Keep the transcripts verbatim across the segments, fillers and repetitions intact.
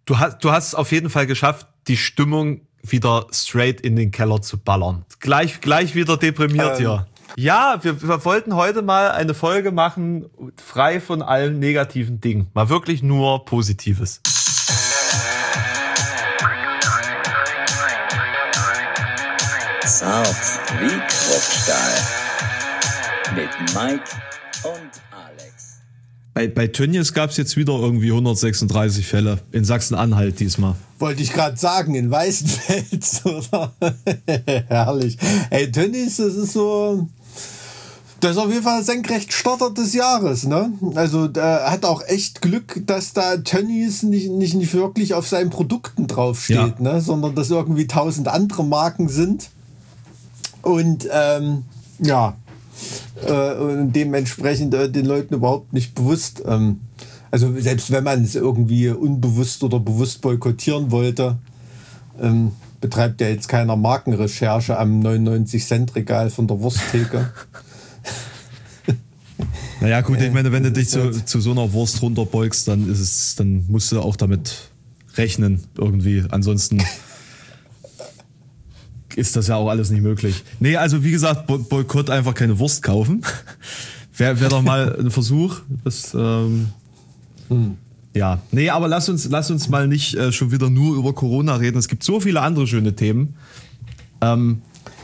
du hast, du hast es auf jeden Fall geschafft, die Stimmung wieder straight in den Keller zu ballern. Gleich, gleich wieder deprimiert ähm. hier. Ja, wir, wir wollten heute mal eine Folge machen, frei von allen negativen Dingen. Mal wirklich nur Positives. Zart wie Kruppstahl. Mit Mike und Alex. Bei, bei Tönnies gab es jetzt wieder irgendwie hundertsechsunddreißig Fälle. In Sachsen-Anhalt diesmal. Wollte ich gerade sagen, in Weißenfels, oder? Herrlich. Ey, Tönnies, das ist so... Das ist auf jeden Fall Senkrechtstarter des Jahres, ne? Also der hat auch echt Glück, dass da Tönnies nicht, nicht, nicht wirklich auf seinen Produkten draufsteht, ja. ne? Sondern dass irgendwie tausend andere Marken sind. Und ähm, ja, äh, und dementsprechend äh, den Leuten überhaupt nicht bewusst. Ähm, also selbst wenn man es irgendwie unbewusst oder bewusst boykottieren wollte, ähm, betreibt ja jetzt keiner Markenrecherche am neunundneunzig Cent Regal von der Wursttheke. Naja, gut, ich meine, wenn du dich zu, zu so einer Wurst runterbeugst, dann ist es, dann musst du auch damit rechnen, irgendwie. Ansonsten ist das ja auch alles nicht möglich. Nee, also wie gesagt, Boykott, einfach keine Wurst kaufen. Wäre wär doch mal ein Versuch. Das, ähm, hm. Ja, nee, aber lass uns, lass uns mal nicht äh, schon wieder nur über Corona reden. Es gibt so viele andere schöne Themen. Ähm,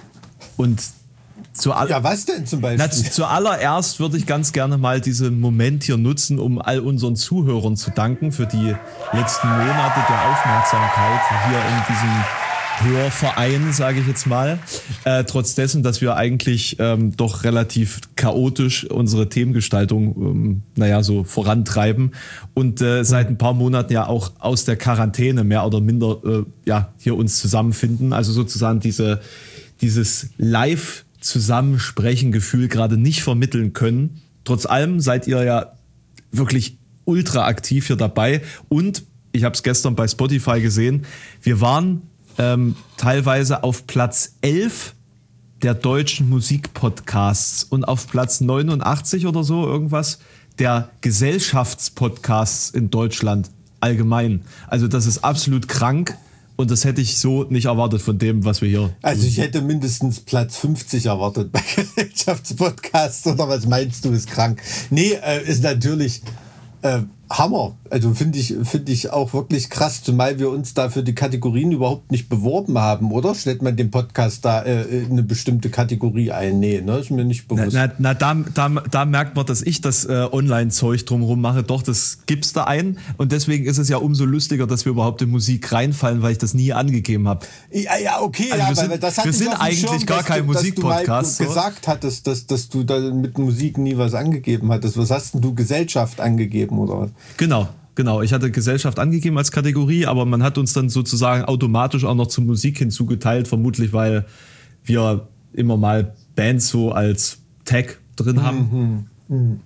und Zu all- ja, was denn zum Beispiel? Na, zu, zuallererst würde ich ganz gerne mal diesen Moment hier nutzen, um all unseren Zuhörern zu danken für die letzten Monate der Aufmerksamkeit hier in diesem Hörverein, sage ich jetzt mal. Äh, trotz dessen, dass wir eigentlich ähm, doch relativ chaotisch unsere Themengestaltung, ähm, naja, so vorantreiben und äh, seit ein paar Monaten ja auch aus der Quarantäne mehr oder minder äh, ja hier uns zusammenfinden. Also sozusagen diese dieses Live- Zusammensprechen-Gefühl gerade nicht vermitteln können. Trotz allem seid ihr ja wirklich ultra aktiv hier dabei und ich habe es gestern bei Spotify gesehen, wir waren ähm, teilweise auf Platz elf der deutschen Musikpodcasts und auf Platz neunundachtzig oder so irgendwas der Gesellschaftspodcasts in Deutschland allgemein. Also das ist absolut krank. Und das hätte ich so nicht erwartet von dem, was wir hier... Also ich hätte mindestens Platz fünfzig erwartet bei Gesellschaftspodcasts, oder was meinst du, ist krank? Nee, äh, ist natürlich äh, Hammer. Also finde ich, finde ich auch wirklich krass, zumal wir uns da für die Kategorien überhaupt nicht beworben haben, oder? Stellt man den Podcast da äh, eine bestimmte Kategorie ein? Nee, ne? Ist mir nicht bewusst. Na, na, na da, da, da merkt man, dass ich das äh, Online-Zeug drumherum mache. Doch, das gibt's da ein. Und deswegen ist es ja umso lustiger, dass wir überhaupt in Musik reinfallen, weil ich das nie angegeben habe. Ja, ja, okay. Also ja, wir sind, weil das hat wir sind auf dem eigentlich Schirm, gar dass kein du, Musikpodcast. Dass du mal so. gesagt hattest, dass, dass du da mit Musik nie was angegeben hattest. Was hast denn du, Gesellschaft angegeben, oder was? Genau. Genau, ich hatte Gesellschaft angegeben als Kategorie, aber man hat uns dann sozusagen automatisch auch noch zur Musik hinzugeteilt, vermutlich weil wir immer mal Bands so als Tag drin haben. Mhm. Mhm.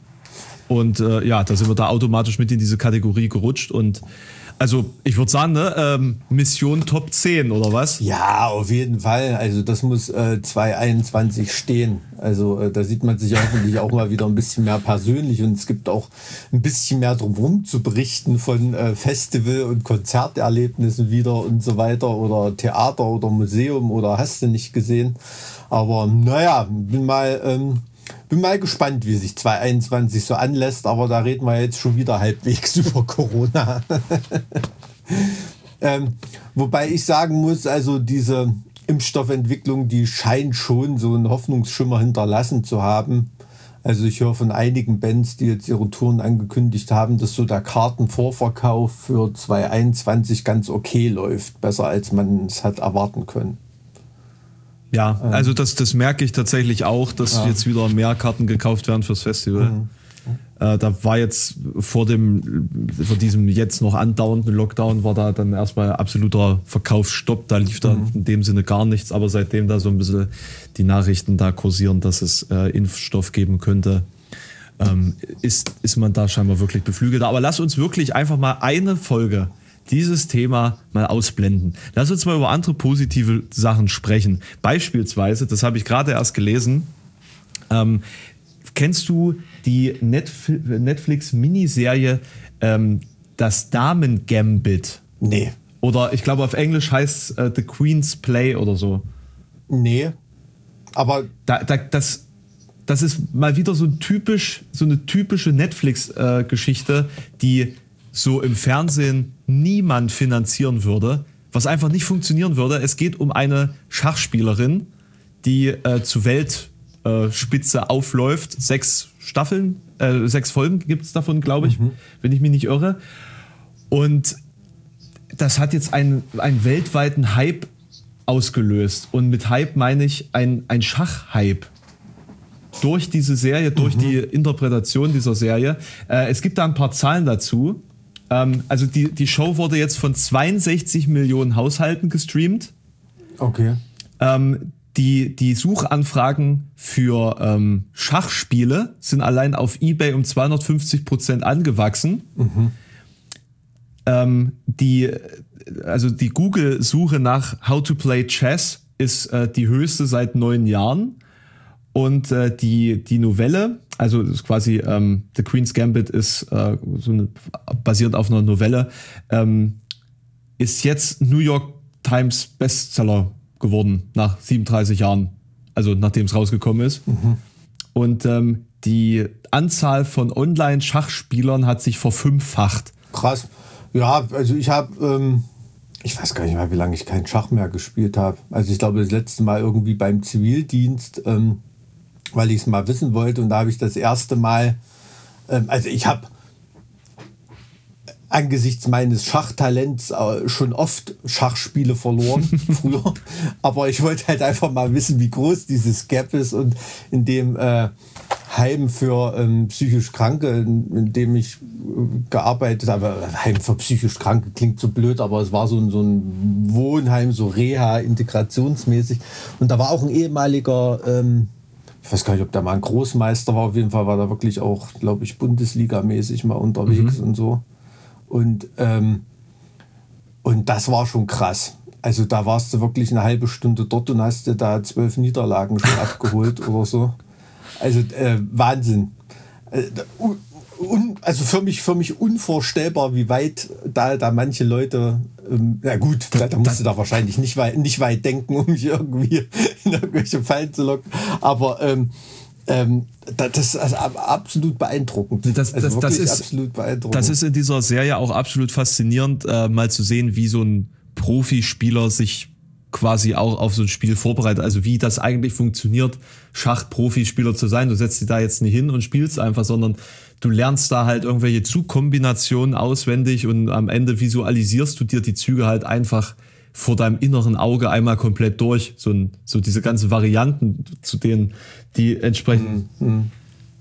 Und äh, ja, da sind wir da automatisch mit in diese Kategorie gerutscht und also ich würde sagen, ne, ähm, Mission Top zehn oder was? Ja, auf jeden Fall. Also das muss äh, zwanzig einundzwanzig stehen. Also äh, da sieht man sich hoffentlich auch mal wieder ein bisschen mehr persönlich und es gibt auch ein bisschen mehr drumherum zu berichten von äh, Festival- und Konzerterlebnissen wieder und so weiter oder Theater oder Museum oder hast du nicht gesehen. Aber naja, bin mal... Ähm, Bin mal gespannt, wie sich zwanzig einundzwanzig so anlässt, aber da reden wir jetzt schon wieder halbwegs über Corona. ähm, wobei ich sagen muss, also diese Impfstoffentwicklung, die scheint schon so einen Hoffnungsschimmer hinterlassen zu haben. Also ich höre von einigen Bands, die jetzt ihre Touren angekündigt haben, dass so der Kartenvorverkauf für zwanzig einundzwanzig ganz okay läuft. Besser als man es hat erwarten können. Ja, also das, das merke ich tatsächlich auch, dass ja. jetzt wieder mehr Karten gekauft werden fürs Festival. Mhm. Äh, da war jetzt vor dem, vor diesem jetzt noch andauernden Lockdown war da dann erstmal absoluter Verkaufsstopp. Da lief da mhm. in dem Sinne gar nichts. Aber seitdem da so ein bisschen die Nachrichten da kursieren, dass es äh, Impfstoff geben könnte, ähm, ist, ist man da scheinbar wirklich beflügelt. Aber lass uns wirklich einfach mal eine Folge dieses Thema mal ausblenden. Lass uns mal über andere positive Sachen sprechen. Beispielsweise, das habe ich gerade erst gelesen, ähm, kennst du die Netf- Netflix-Miniserie ähm, Das Damen-Gambit? Nee. Oder ich glaube auf Englisch heißt äh, The Queen's Play oder so. Nee. Aber da, da, das, das ist mal wieder so ein typisch, so eine typische Netflix-Geschichte, äh, die so im Fernsehen niemand finanzieren würde, was einfach nicht funktionieren würde. Es geht um eine Schachspielerin, die äh, zur Weltspitze äh, aufläuft. Sechs Staffeln, äh, sechs Folgen gibt es davon, glaube ich, mhm. wenn ich mich nicht irre. Und das hat jetzt einen, einen weltweiten Hype ausgelöst. Und mit Hype meine ich ein, ein Schachhype. Durch diese Serie, durch mhm. die Interpretation dieser Serie. Äh, es gibt da ein paar Zahlen dazu. Ähm, also die, die Show wurde jetzt von zweiundsechzig Millionen Haushalten gestreamt. Okay. Ähm, die, die Suchanfragen für ähm, Schachspiele sind allein auf eBay um zweihundertfünfzig Prozent angewachsen. Mhm. Ähm, die, also die Google-Suche nach How to Play Chess ist äh, die höchste seit neun Jahren. Und äh, die, die Novelle, also das ist quasi ähm, The Queen's Gambit ist äh, so eine, basiert auf einer Novelle, ähm, ist jetzt New York Times Bestseller geworden nach siebenunddreißig Jahren, also nachdem es rausgekommen ist. Mhm. Und ähm, die Anzahl von Online-Schachspielern hat sich verfünffacht. Krass. Ja, also ich habe, ähm, ich weiß gar nicht mehr, wie lange ich keinen Schach mehr gespielt habe. Also ich glaube, das letzte Mal irgendwie beim Zivildienst, ähm, weil ich es mal wissen wollte. Und da habe ich das erste Mal, ähm, also ich habe angesichts meines Schachtalents äh, schon oft Schachspiele verloren früher. Aber ich wollte halt einfach mal wissen, wie groß dieses Gap ist. Und in dem äh, Heim für ähm, psychisch Kranke, in, in dem ich äh, gearbeitet habe, Heim für psychisch Kranke klingt so blöd, aber es war so ein, so ein Wohnheim, so Reha, integrationsmäßig. Und da war auch ein ehemaliger, ähm, ich weiß gar nicht, ob der mal ein Großmeister war, auf jeden Fall war da wirklich auch, glaube ich, Bundesligamäßig mal unterwegs mhm. und so. Und, ähm, und das war schon krass. Also da warst du wirklich eine halbe Stunde dort und hast dir da zwölf Niederlagen schon abgeholt oder so. Also äh, Wahnsinn. Äh, un, also für mich, für mich unvorstellbar, wie weit da, da manche Leute, ähm, na gut, da, da musst du da wahrscheinlich nicht weit, nicht weit denken, um mich irgendwie in irgendwelche Fallen zu locken. Aber ähm, ähm, das ist also absolut beeindruckend. Das, also das, das, ist, absolut beeindruckend. Das ist in dieser Serie auch absolut faszinierend, äh, mal zu sehen, wie so ein Profispieler sich quasi auch auf so ein Spiel vorbereitet. Also wie das eigentlich funktioniert, Schach-Profispieler zu sein. Du setzt dich da jetzt nicht hin und spielst einfach, sondern du lernst da halt irgendwelche Zugkombinationen auswendig und am Ende visualisierst du dir die Züge halt einfach vor deinem inneren Auge einmal komplett durch. So, ein, so diese ganzen Varianten, zu denen die entsprechend... Mhm.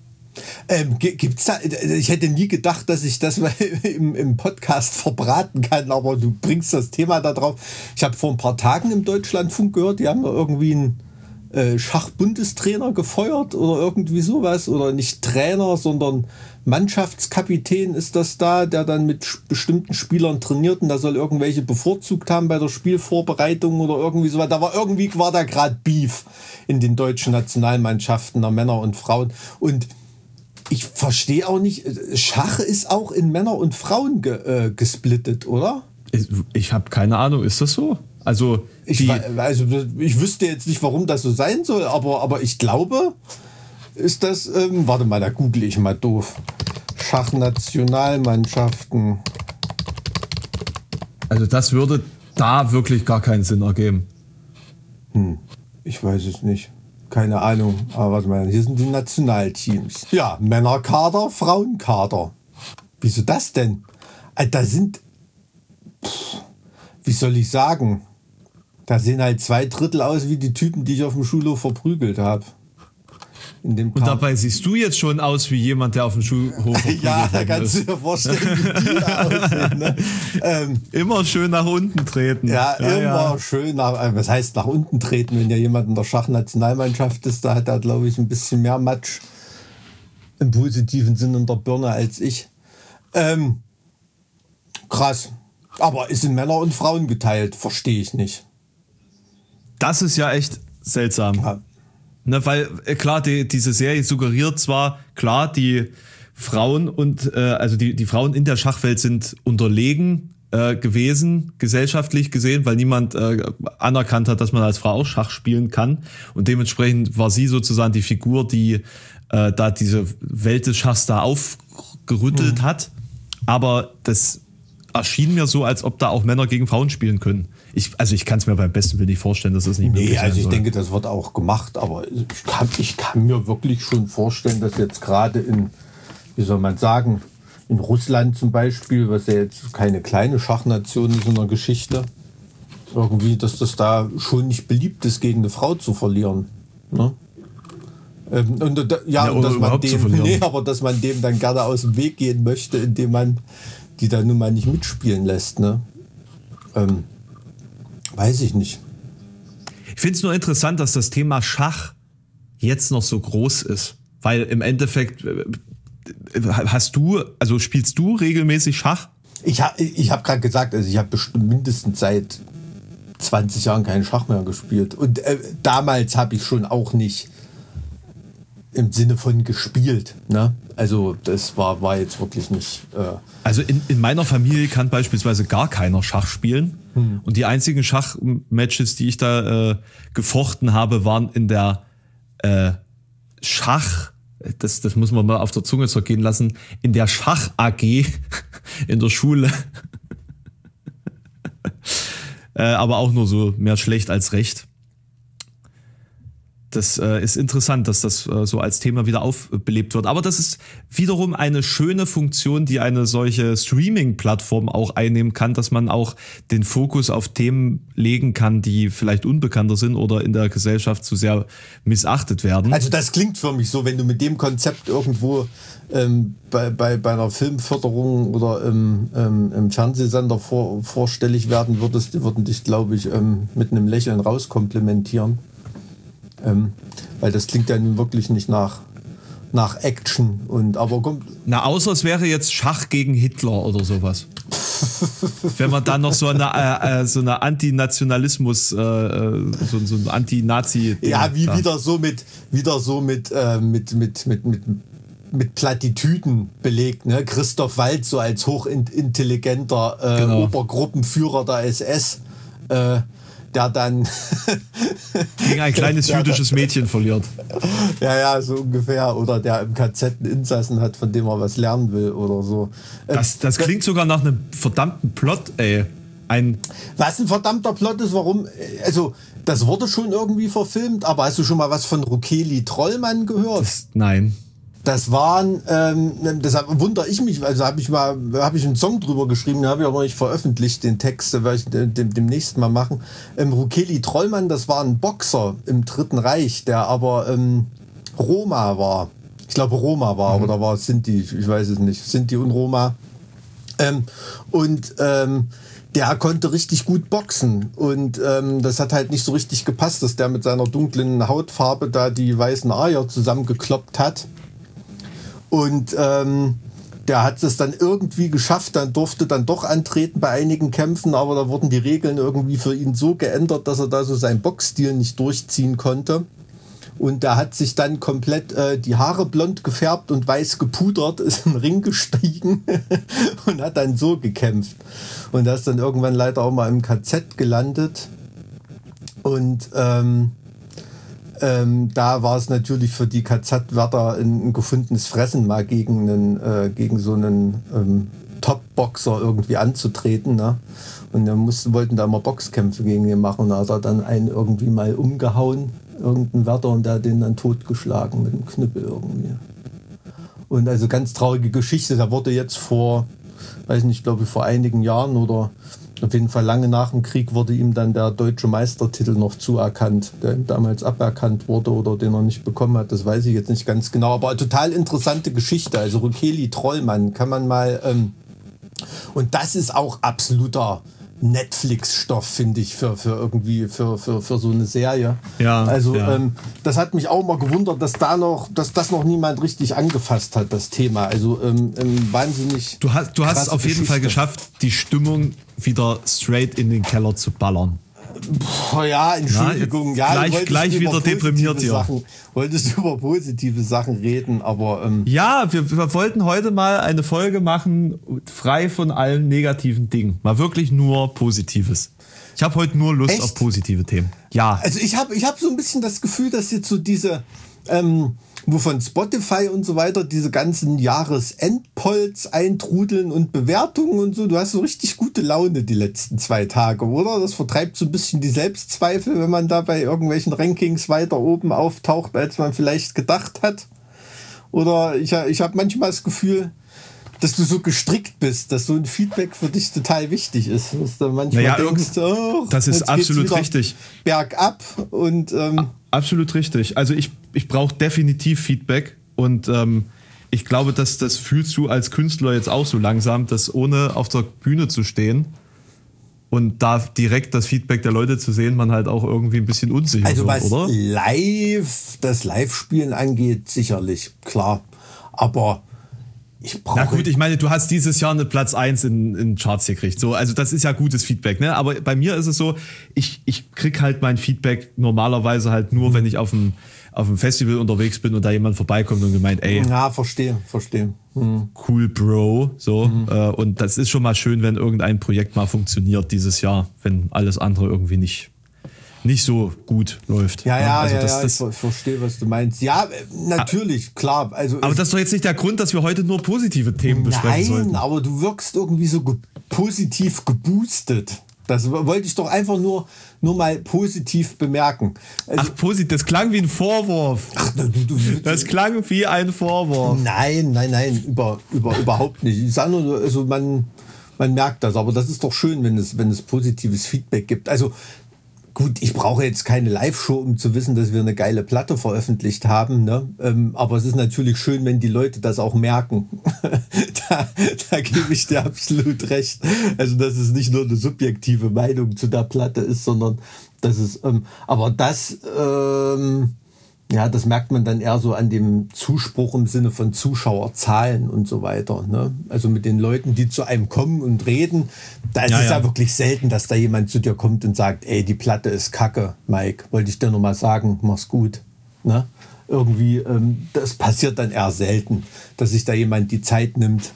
Ähm, gibt's da, ich hätte nie gedacht, dass ich das mal im, im Podcast verbraten kann, aber du bringst das Thema da drauf. Ich habe vor ein paar Tagen im Deutschlandfunk gehört, die haben da irgendwie einen äh, Schachbundestrainer gefeuert oder irgendwie sowas. Oder nicht Trainer, sondern Mannschaftskapitän ist das da, der dann mit bestimmten Spielern trainiert und da soll irgendwelche bevorzugt haben bei der Spielvorbereitung oder irgendwie sowas. Da war irgendwie war da gerade Beef in den deutschen Nationalmannschaften der Männer und Frauen. Und ich verstehe auch nicht, Schach ist auch in Männer und Frauen ge, äh, gesplittet, oder? Ich, ich habe keine Ahnung, ist das so? Also ich, die, also ich wüsste jetzt nicht, warum das so sein soll, aber, aber ich glaube, ist das, ähm, warte mal, da google ich mal doof. Schachnationalmannschaften. Also das würde da wirklich gar keinen Sinn ergeben. Hm, ich weiß es nicht. Keine Ahnung, aber warte mal, hier sind die Nationalteams. Ja, Männerkader, Frauenkader. Wieso das denn? Da sind, pff, wie soll ich sagen, da sehen halt zwei Drittel aus wie die Typen, die ich auf dem Schulhof verprügelt habe. Und dabei siehst du jetzt schon aus wie jemand, der auf dem Schulhof ja, da kannst ist. du dir vorstellen, wie die da aussehen. Ne? Ähm, immer schön nach unten treten. Ja, ja immer ja. schön nach, was heißt nach unten treten, wenn ja jemand in der Schachnationalmannschaft ist, da hat er, glaube ich, ein bisschen mehr Matsch im positiven Sinn in der Birne als ich. Ähm, krass. Aber ist in Männer und Frauen geteilt, verstehe ich nicht. Das ist ja echt seltsam. Ja. Ne, weil, klar, die, diese Serie suggeriert zwar, klar, die Frauen und, äh, also die, die Frauen in der Schachwelt sind unterlegen äh, gewesen, gesellschaftlich gesehen, weil niemand äh, anerkannt hat, dass man als Frau auch Schach spielen kann. Und dementsprechend war sie sozusagen die Figur, die äh, da diese Welt des Schachs da aufgerüttelt mhm. hat. Aber das erschien mir so, als ob da auch Männer gegen Frauen spielen können. Ich, also ich kann es mir beim besten Willen nicht vorstellen, dass das nicht möglich ist. Nee, also ich soll. denke, das wird auch gemacht, aber ich kann, ich kann mir wirklich schon vorstellen, dass jetzt gerade in, wie soll man sagen, in Russland zum Beispiel, was ja jetzt keine kleine Schachnation ist in der Geschichte, irgendwie, dass das da schon nicht beliebt ist, gegen eine Frau zu verlieren. Ne? Ähm, und, ja, ja, und dass man dem, zu nee, aber dass man dem dann gerne aus dem Weg gehen möchte, indem man die dann nun mal nicht mitspielen lässt. Ne? Ähm, weiß ich nicht. Ich finde es nur interessant, dass das Thema Schach jetzt noch so groß ist. Weil im Endeffekt hast du, also spielst du regelmäßig Schach? Ich habe ich hab gerade gesagt, also ich habe bestimmt mindestens seit zwanzig Jahren keinen Schach mehr gespielt. Und äh, damals habe ich schon auch nicht im Sinne von gespielt. Ne? Also das war, war jetzt wirklich nicht... Äh also in, in meiner Familie kann beispielsweise gar keiner Schach spielen. Hm. Und die einzigen Schachmatches, die ich da äh, gefochten habe, waren in der äh, Schach... Das, das muss man mal auf der Zunge zergehen lassen. In der Schach-A G in der Schule. äh, aber auch nur so mehr schlecht als recht. Das äh, ist interessant, dass das äh, so als Thema wieder aufbelebt wird. Aber das ist wiederum eine schöne Funktion, die eine solche Streaming-Plattform auch einnehmen kann, dass man auch den Fokus auf Themen legen kann, die vielleicht unbekannter sind oder in der Gesellschaft zu sehr missachtet werden. Also das klingt für mich so, wenn du mit dem Konzept irgendwo ähm, bei, bei, bei einer Filmförderung oder im, ähm, im Fernsehsender vor, vorstellig werden würdest, die würden dich, glaube ich, ähm, mit einem Lächeln rauskomplimentieren. Ähm, weil das klingt ja nun wirklich nicht nach, nach Action. Und, aber kommt. Na, außer es wäre jetzt Schach gegen Hitler oder sowas. Wenn man dann noch so eine, äh, so eine Antinationalismus, äh, so, so ein Anti-Nazi. Ja, wie da. wieder so mit, wieder so mit, äh, mit, mit, mit, mit, mit Plattitüden belegt, ne? Christoph Waltz so als hochintelligenter äh, genau. Obergruppenführer der S S. Äh, der dann gegen ein kleines jüdisches Mädchen verliert. Ja, ja, so ungefähr. Oder der im K Z einen Insassen hat, von dem er was lernen will oder so. Das, das klingt sogar nach einem verdammten Plot, ey. Ein was ein verdammter Plot ist, warum, also das wurde schon irgendwie verfilmt, aber hast du schon mal was von Rukeli Trollmann gehört? Das, nein. Das waren, ähm, deshalb wundere ich mich, also habe ich mal, habe ich einen Song drüber geschrieben, den habe ich aber noch nicht veröffentlicht, den Text, den werde ich dem, demnächst mal machen. Ähm, Rukeli Trollmann, das war ein Boxer im Dritten Reich, der aber ähm, Roma war. Ich glaube Roma war, mhm. oder war es Sinti, ich weiß es nicht, Sinti und Roma. Ähm, und ähm, der konnte richtig gut boxen und ähm, das hat halt nicht so richtig gepasst, dass der mit seiner dunklen Hautfarbe da die weißen Eier zusammengekloppt hat. Und ähm, der hat es dann irgendwie geschafft, dann durfte dann doch antreten bei einigen Kämpfen, aber da wurden die Regeln irgendwie für ihn so geändert, dass er da so seinen Boxstil nicht durchziehen konnte. Und der hat sich dann komplett äh, die Haare blond gefärbt und weiß gepudert, ist in den Ring gestiegen und hat dann so gekämpft. Und er ist dann irgendwann leider auch mal im K Z gelandet. Und ähm, Ähm, da war es natürlich für die K Z-Wärter ein, ein gefundenes Fressen, mal gegen, einen, äh, gegen so einen ähm, Top-Boxer irgendwie anzutreten. Ne? Und dann mussten, wollten da immer Boxkämpfe gegen ihn machen. Und da hat er dann einen irgendwie mal umgehauen, irgendeinen Wärter, und der hat den dann totgeschlagen mit dem Knüppel irgendwie. Und also ganz traurige Geschichte. Da wurde jetzt vor, weiß nicht, glaube ich vor einigen Jahren oder auf jeden Fall lange nach dem Krieg wurde ihm dann der deutsche Meistertitel noch zuerkannt, der ihm damals aberkannt wurde oder den er nicht bekommen hat. Das weiß ich jetzt nicht ganz genau. Aber eine total interessante Geschichte. Also Rukeli Trollmann kann man mal... Ähm, und das ist auch absoluter Netflix-Stoff, finde ich, für, für irgendwie für, für, für so eine Serie. Ja, also ja. Ähm, das hat mich auch mal gewundert, dass da noch, dass das noch niemand richtig angefasst hat, das Thema. Also ähm, ähm, wahnsinnig. Du hast, du hast es auf jeden Geschichte. Fall geschafft, die Stimmung wieder straight in den Keller zu ballern. Boah, ja, Entschuldigung. Na, ja, gleich gleich wieder deprimiert hier. Sachen, wolltest über positive Sachen reden, aber... Ähm, ja, wir, wir wollten heute mal eine Folge machen, frei von allen negativen Dingen. Mal wirklich nur Positives. Ich habe heute nur Lust Echt? auf positive Themen. Ja. Also ich habe ich hab so ein bisschen das Gefühl, dass jetzt so diese... Ähm, wo von Spotify und so weiter diese ganzen Jahresendpolls eintrudeln und Bewertungen und so. Du hast so richtig gute Laune die letzten zwei Tage, oder? Das vertreibt so ein bisschen die Selbstzweifel, wenn man da bei irgendwelchen Rankings weiter oben auftaucht, als man vielleicht gedacht hat. Oder ich, ich habe manchmal das Gefühl, dass du so gestrickt bist, dass so ein Feedback für dich total wichtig ist. Dass du manchmal naja, denkst, oh, das ist absolut richtig. Bergab und... Ähm, absolut richtig. Also ich, ich brauche definitiv Feedback und ähm, ich glaube, dass das fühlst du als Künstler jetzt auch so langsam, dass ohne auf der Bühne zu stehen und da direkt das Feedback der Leute zu sehen, man halt auch irgendwie ein bisschen unsicher also wird, was oder? live, das Live-Spielen angeht, sicherlich, klar. Aber ich brauche... Na gut, ich meine, du hast dieses Jahr eine Platz eins in, in Charts gekriegt. So, also das ist ja gutes Feedback, ne? Aber bei mir ist es so, ich, ich krieg halt mein Feedback normalerweise halt nur, mhm. wenn ich auf dem, auf dem Festival unterwegs bin und da jemand vorbeikommt und gemeint, ey. Ja, verstehe, verstehe. Mhm. Cool, Bro. So. Mhm. Äh, und das ist schon mal schön, wenn irgendein Projekt mal funktioniert dieses Jahr, wenn alles andere irgendwie nicht, nicht so gut läuft. Ja, ja, also ja, das, ja das, ich verstehe, was du meinst. Ja, natürlich, klar. Also aber das ist doch jetzt nicht der Grund, dass wir heute nur positive Themen besprechen sollten. Nein, aber du wirkst irgendwie so ge- positiv geboostet. Das wollte ich doch einfach nur, nur mal positiv bemerken. Also, Ach, positiv, das klang wie ein Vorwurf. Ach, du, du, du, das klang wie ein Vorwurf. Nein, nein, nein, über, über, überhaupt nicht. Ich sage nur, also man, man merkt das, aber das ist doch schön, wenn es, wenn es positives Feedback gibt. Also gut, ich brauche jetzt keine Live-Show, um zu wissen, dass wir eine geile Platte veröffentlicht haben. Ne? Ähm, aber es ist natürlich schön, wenn die Leute das auch merken. da, da gebe ich dir absolut recht. Also, dass es nicht nur eine subjektive Meinung zu der Platte ist, sondern dass es... Ähm, aber das... Ähm, ja, das merkt man dann eher so an dem Zuspruch im Sinne von Zuschauerzahlen und so weiter. Ne? Also mit den Leuten, die zu einem kommen und reden, da ist ja, es ja. ja wirklich selten, dass da jemand zu dir kommt und sagt, ey, die Platte ist kacke, Mike, wollte ich dir nur mal sagen, mach's gut. Ne? Irgendwie, ähm, das passiert dann eher selten, dass sich da jemand die Zeit nimmt,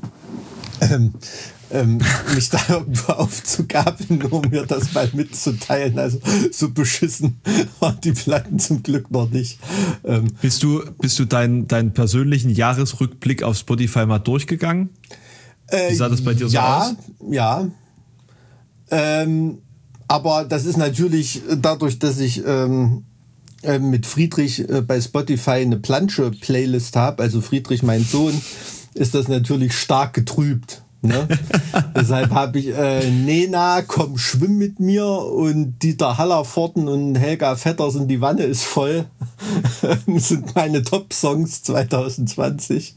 ähm, ähm, mich da irgendwo aufzugabeln, nur um mir das mal mitzuteilen. Also so beschissen waren die Platten zum Glück noch nicht. Ähm, bist du, bist du deinen deinen persönlichen Jahresrückblick auf Spotify mal durchgegangen? Wie sah das bei dir so ja, aus? Ja, ja. Ähm, aber das ist natürlich dadurch, dass ich ähm, äh, mit Friedrich äh, bei Spotify eine Plansche-Playlist habe, also Friedrich, mein Sohn, ist das natürlich stark getrübt. Ne? Deshalb habe ich äh, Nena, komm, schwimm mit mir und Dieter Hallervorden und Helga Vettersen, die Wanne ist voll. Das sind meine Top-Songs zwanzig zwanzig.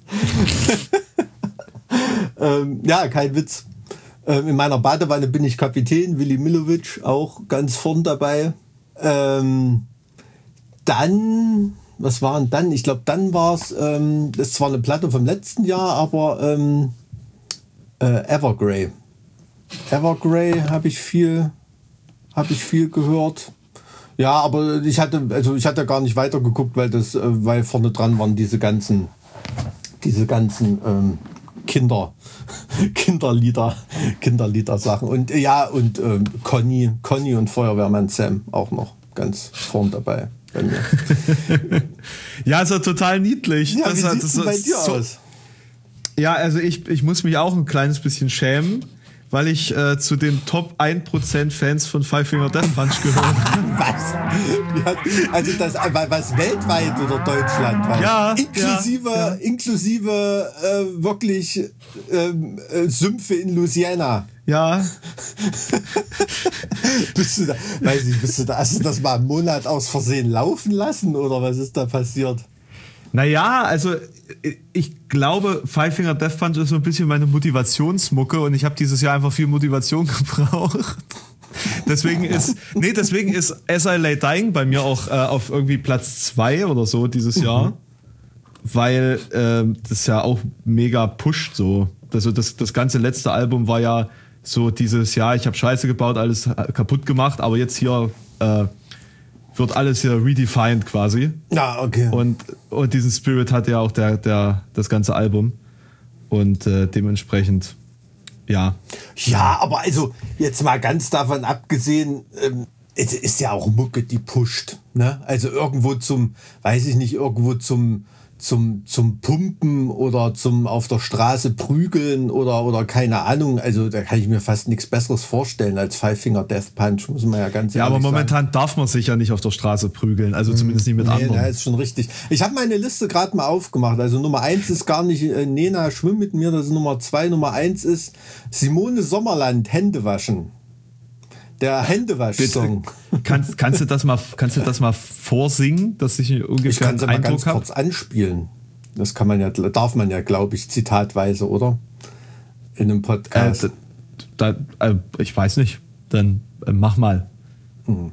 ähm, ja, kein Witz. Ähm, in meiner Badewanne bin ich Kapitän, Willi Milovic, auch ganz vorn dabei. Ähm, dann... Was war denn dann? Ich glaube, dann war es, ähm, das ist zwar eine Platte vom letzten Jahr, aber ähm, äh, Evergrey. Evergrey habe ich viel, habe ich viel gehört. Ja, aber ich hatte, also ich hatte gar nicht weitergeguckt, weil das, äh, weil vorne dran waren diese ganzen, diese ganzen ähm, Kinder, Kinderlieder, Kinderlieder-Sachen. Und äh, ja, und ähm, Conny, Conny und Feuerwehrmann Sam auch noch ganz vorn dabei. Bei mir. Ja, ist ja total niedlich. Ja, das wie hat, sieht's das, denn bei das, dir so, aus? Ja, also ich, ich muss mich auch ein kleines bisschen schämen, weil ich äh, zu den Top ein Prozent Fans von Five Finger Death Punch gehöre. Was? Ja, also das, was weltweit oder deutschlandweit? Ja. Inklusive, ja, ja. inklusive äh, wirklich ähm, äh, Sümpfe in Louisiana. Ja. Bist du da, weiß ich, bist du da, hast du das mal einen Monat aus Versehen laufen lassen oder was ist da passiert? Naja, also ich glaube, Five Finger Death Punch ist so ein bisschen meine Motivationsmucke und ich habe dieses Jahr einfach viel Motivation gebraucht. Deswegen ist, nee, deswegen ist As I Lay Dying bei mir auch äh, auf irgendwie Platz zwei oder so dieses Jahr, mhm. weil äh, das ja auch mega pusht so. Also das, das ganze letzte Album war ja so dieses, ja, ich habe Scheiße gebaut, alles kaputt gemacht, aber jetzt hier äh, wird alles hier redefined quasi. Ja, okay. Und, und diesen Spirit hat ja auch der, der, das ganze Album. Und äh, dementsprechend, ja. Ja, aber also jetzt mal ganz davon abgesehen, ähm, es ist ja auch Mucke, die pusht. Ne? Also irgendwo zum, weiß ich nicht, irgendwo zum, zum, zum Pumpen oder zum auf der Straße prügeln oder, oder keine Ahnung. Also da kann ich mir fast nichts Besseres vorstellen als Five Finger Death Punch, muss man ja ganz ehrlich sagen. Ja, aber momentan sagen. darf man sich ja nicht auf der Straße prügeln, also zumindest nicht mit nee, anderen. Ja, ist schon richtig. Ich habe meine Liste gerade mal aufgemacht. Also Nummer eins ist gar nicht äh, Nena, schwimm mit mir, das ist Nummer zwei. Nummer eins ist Simone Sommerland, Hände waschen. Der Händewasch-Song. Kannst, kannst, du das mal, kannst du das mal vorsingen, dass ich ungefähr ich kann es einen mal ganz hab? kurz anspielen. Das kann man ja, darf man ja, glaube ich, zitatweise, oder? In einem Podcast. Äh, da, da, äh, ich weiß nicht. Dann äh, mach mal. Mhm.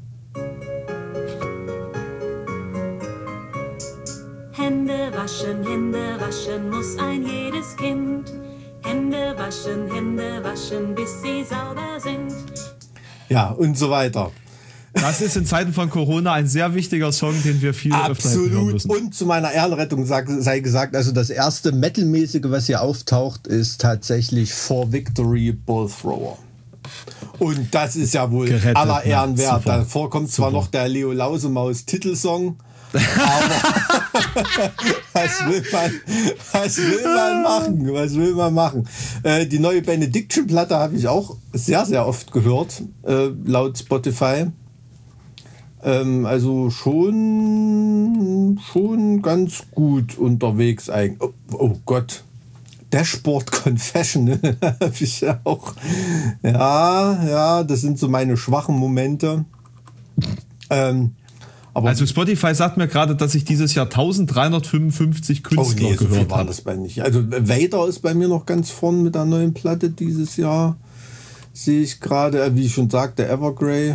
Hände waschen, Hände waschen muss ein jedes Kind. Hände waschen, Hände waschen, bis sie sauber sind. Ja, und so weiter. Das ist in Zeiten von Corona ein sehr wichtiger Song, den wir viel öfter hören müssen. Und zu meiner Ehrenrettung sei gesagt, also das erste Metal-mäßige, was hier auftaucht, ist tatsächlich For Victory Bull Thrower. Und das ist ja wohl Gerettet, aller Ehren wert. Ja, davor kommt Super. zwar noch der Leo Lausemaus Titelsong, aber was will man, was will man machen? Was will man machen? Äh, die neue Benediction-Platte habe ich auch sehr, sehr oft gehört, äh, laut Spotify. Ähm, also schon, schon ganz gut unterwegs eigentlich. Oh, oh Gott. Dashboard Confessional habe ich ja auch. Ja, ja, das sind so meine schwachen Momente. Ähm, Aber also Spotify sagt mir gerade, dass ich dieses Jahr dreizehnhundertfünfundfünfzig Künstler oh nee, so gehört viel war habe. Das bei nicht. Also Vader ist bei mir noch ganz vorn mit der neuen Platte dieses Jahr. Sehe ich gerade, wie ich schon sagte, Evergrey.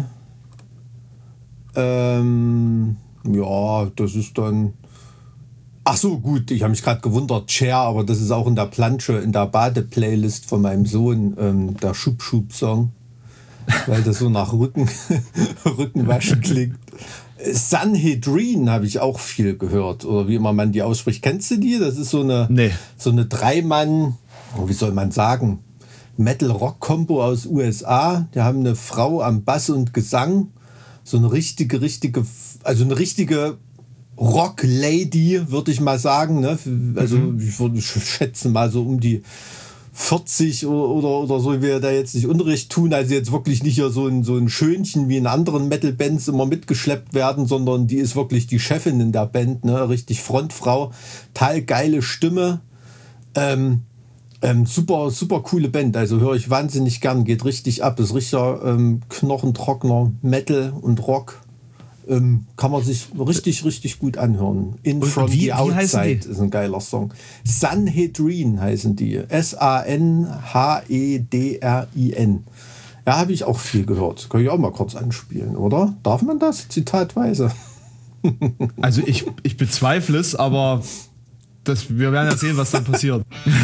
Ähm, ja, das ist dann... Ach so, gut, ich habe mich gerade gewundert, Chair, aber das ist auch in der Plansche, in der Bade-Playlist von meinem Sohn, ähm, der Schub-Schub-Song. Weil das so nach Rücken, Rückenwaschen klingt. Sanhedrin habe ich auch viel gehört, oder wie immer man die ausspricht. Kennst du die? Das ist so eine, nee. so eine Dreimann, wie soll man sagen, Metal-Rock-Kombo aus U S A. Die haben eine Frau am Bass und Gesang. So eine richtige, richtige, also eine richtige Rock-Lady, würde ich mal sagen. Ne? Also mhm. ich würde schätzen mal so um die vierzig oder, oder, oder so, wir da jetzt nicht Unrecht tun, also jetzt wirklich nicht hier so ein, so ein Schönchen wie in anderen Metal-Bands immer mitgeschleppt werden, sondern die ist wirklich die Chefin in der Band, ne? Richtig Frontfrau, total geile Stimme, ähm, ähm, super, super coole Band, also höre ich wahnsinnig gern, geht richtig ab, ist richtiger ähm, knochentrockener Metal und Rock. Ähm, kann man sich richtig, richtig gut anhören. In und From wie, the wie Outside ist ein geiler Song. Sanhedrin heißen die. S A N H E D R I N. Ja, habe ich auch viel gehört. Kann ich auch mal kurz anspielen, oder? Darf man das? Zitatweise. Also ich, ich bezweifle es, aber das, wir werden ja sehen, was dann passiert.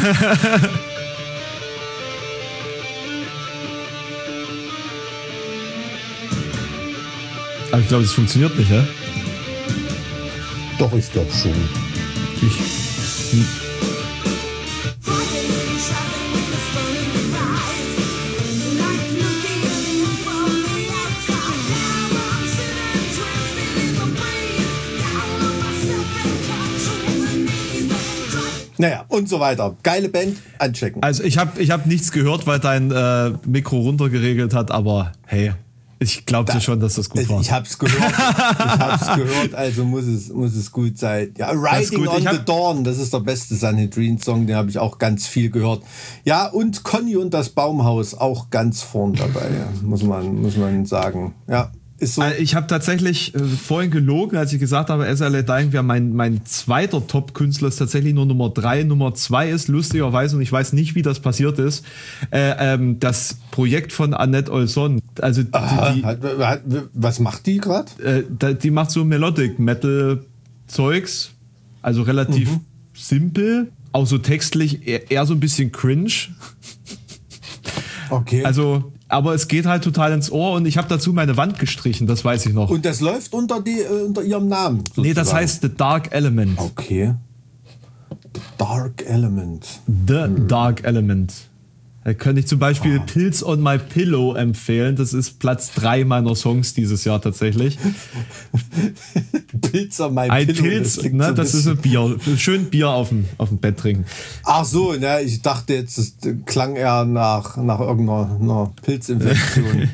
Aber ich glaube, es funktioniert nicht, ja? Doch, ich glaube schon. Ich. Hm. Naja, und so weiter. Geile Band, anchecken. Also ich habe ich hab nichts gehört, weil dein äh, Mikro runtergeregelt hat, aber hey. Ich glaube dir schon, dass das gut war. Ich hab's gehört. Ich hab's gehört, also muss es, muss es gut sein. Ja, Riding on the Dawn, das ist der beste Sanhedrin-Song, den habe ich auch ganz viel gehört. Ja, und Conny und das Baumhaus auch ganz vorn dabei, muss man, muss man sagen. Ja. Ist so. Ich habe tatsächlich äh, vorhin gelogen, als ich gesagt habe, S L A Dying wäre mein, mein zweiter Top-Künstler, ist tatsächlich nur Nummer drei. Nummer zwei ist lustigerweise, und ich weiß nicht, wie das passiert ist, äh, ähm, das Projekt von Annette Olson. Also Aha, die, die, hat, hat, was macht die gerade? Äh, die macht so Melodic Metal Zeugs, also relativ mhm. simpel, auch so textlich eher, eher so ein bisschen cringe. Okay. Also, aber es geht halt total ins Ohr und ich habe dazu meine Wand gestrichen, das weiß ich noch. Und das läuft unter, die, äh, unter ihrem Namen? Sozusagen. Nee, das heißt The Dark Element. Okay. The Dark Element. The hm. Dark Element. Da könnte ich zum Beispiel oh. Pilz on My Pillow empfehlen. Das ist Platz drei meiner Songs dieses Jahr tatsächlich. Pilz on My ein Pillow. Pilz, das, ne, so das ist ein Bier. Schön Bier auf dem, auf dem Bett trinken. Ach so, ne, ich dachte jetzt, das klang eher nach, nach irgendeiner Pilzinfektion.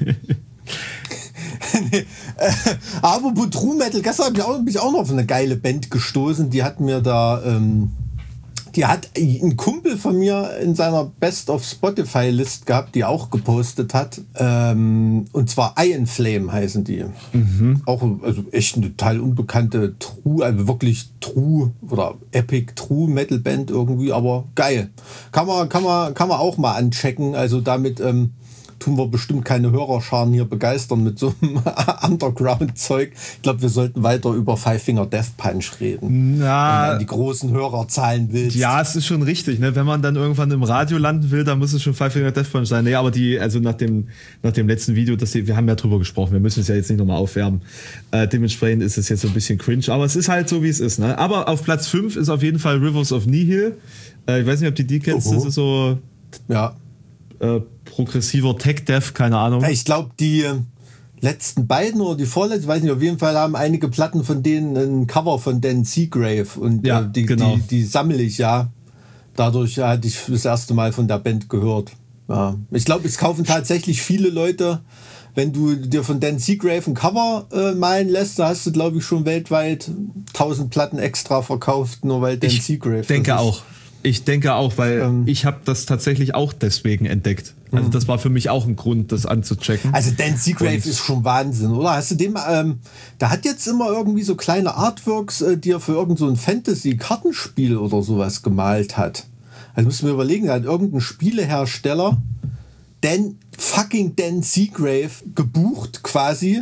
nee, äh, aber bei True Metal, gestern habe ich auch, bin ich auch noch auf eine geile Band gestoßen. Die hat mir da... Ähm, Die hat ein Kumpel von mir in seiner Best of Spotify-List gehabt, die auch gepostet hat. Ähm, und zwar Iron Flame heißen die. Mhm. Auch also echt eine total unbekannte True, also wirklich True oder Epic True Metal Band irgendwie, aber geil. Kann man, kann man, kann man auch mal anchecken. Also damit ähm, tun wir bestimmt keine Hörerscharen hier begeistern mit so einem Underground-Zeug. Ich glaube, wir sollten weiter über Five Finger Death Punch reden. Na, wenn man die großen Hörerzahlen willst. Ja, es ist schon richtig. Ne? Wenn man dann irgendwann im Radio landen will, dann muss es schon Five Finger Death Punch sein. Nee, aber die, also nach dem, nach dem letzten Video, das, wir haben ja drüber gesprochen, wir müssen es ja jetzt nicht nochmal aufwärmen. Äh, dementsprechend ist es jetzt so ein bisschen cringe, aber es ist halt so, wie es ist. Ne? Aber auf Platz fünf ist auf jeden Fall Rivers of Nihil. Äh, ich weiß nicht, ob du die kennst, Oho. Das ist so... Ja. Äh, progressiver Tech-Dev, keine Ahnung. Ich glaube, die äh, letzten beiden oder die vorletzten, weiß nicht, auf jeden Fall haben einige Platten von denen ein Cover von Dan Seagrave und ja, äh, die, genau. die, die sammle ich ja. Dadurch hatte ich das erste Mal von der Band gehört. Ja. Ich glaube, es kaufen tatsächlich viele Leute, wenn du dir von Dan Seagrave ein Cover äh, malen lässt, da hast du, glaube ich, schon weltweit tausend Platten extra verkauft, nur weil Dan ich Seagrave. Ich denke auch. Ich denke auch, weil ähm, ich habe das tatsächlich auch deswegen entdeckt. Also das war für mich auch ein Grund, das anzuchecken. Also Dan Seagrave Und ist schon Wahnsinn, oder? Hast du dem, ähm, der hat jetzt immer irgendwie so kleine Artworks, äh, die er für irgend so ein Fantasy-Kartenspiel oder sowas gemalt hat. Also müssen wir überlegen, er hat irgendeinen Spielehersteller, Dan, fucking Dan Seagrave, gebucht quasi,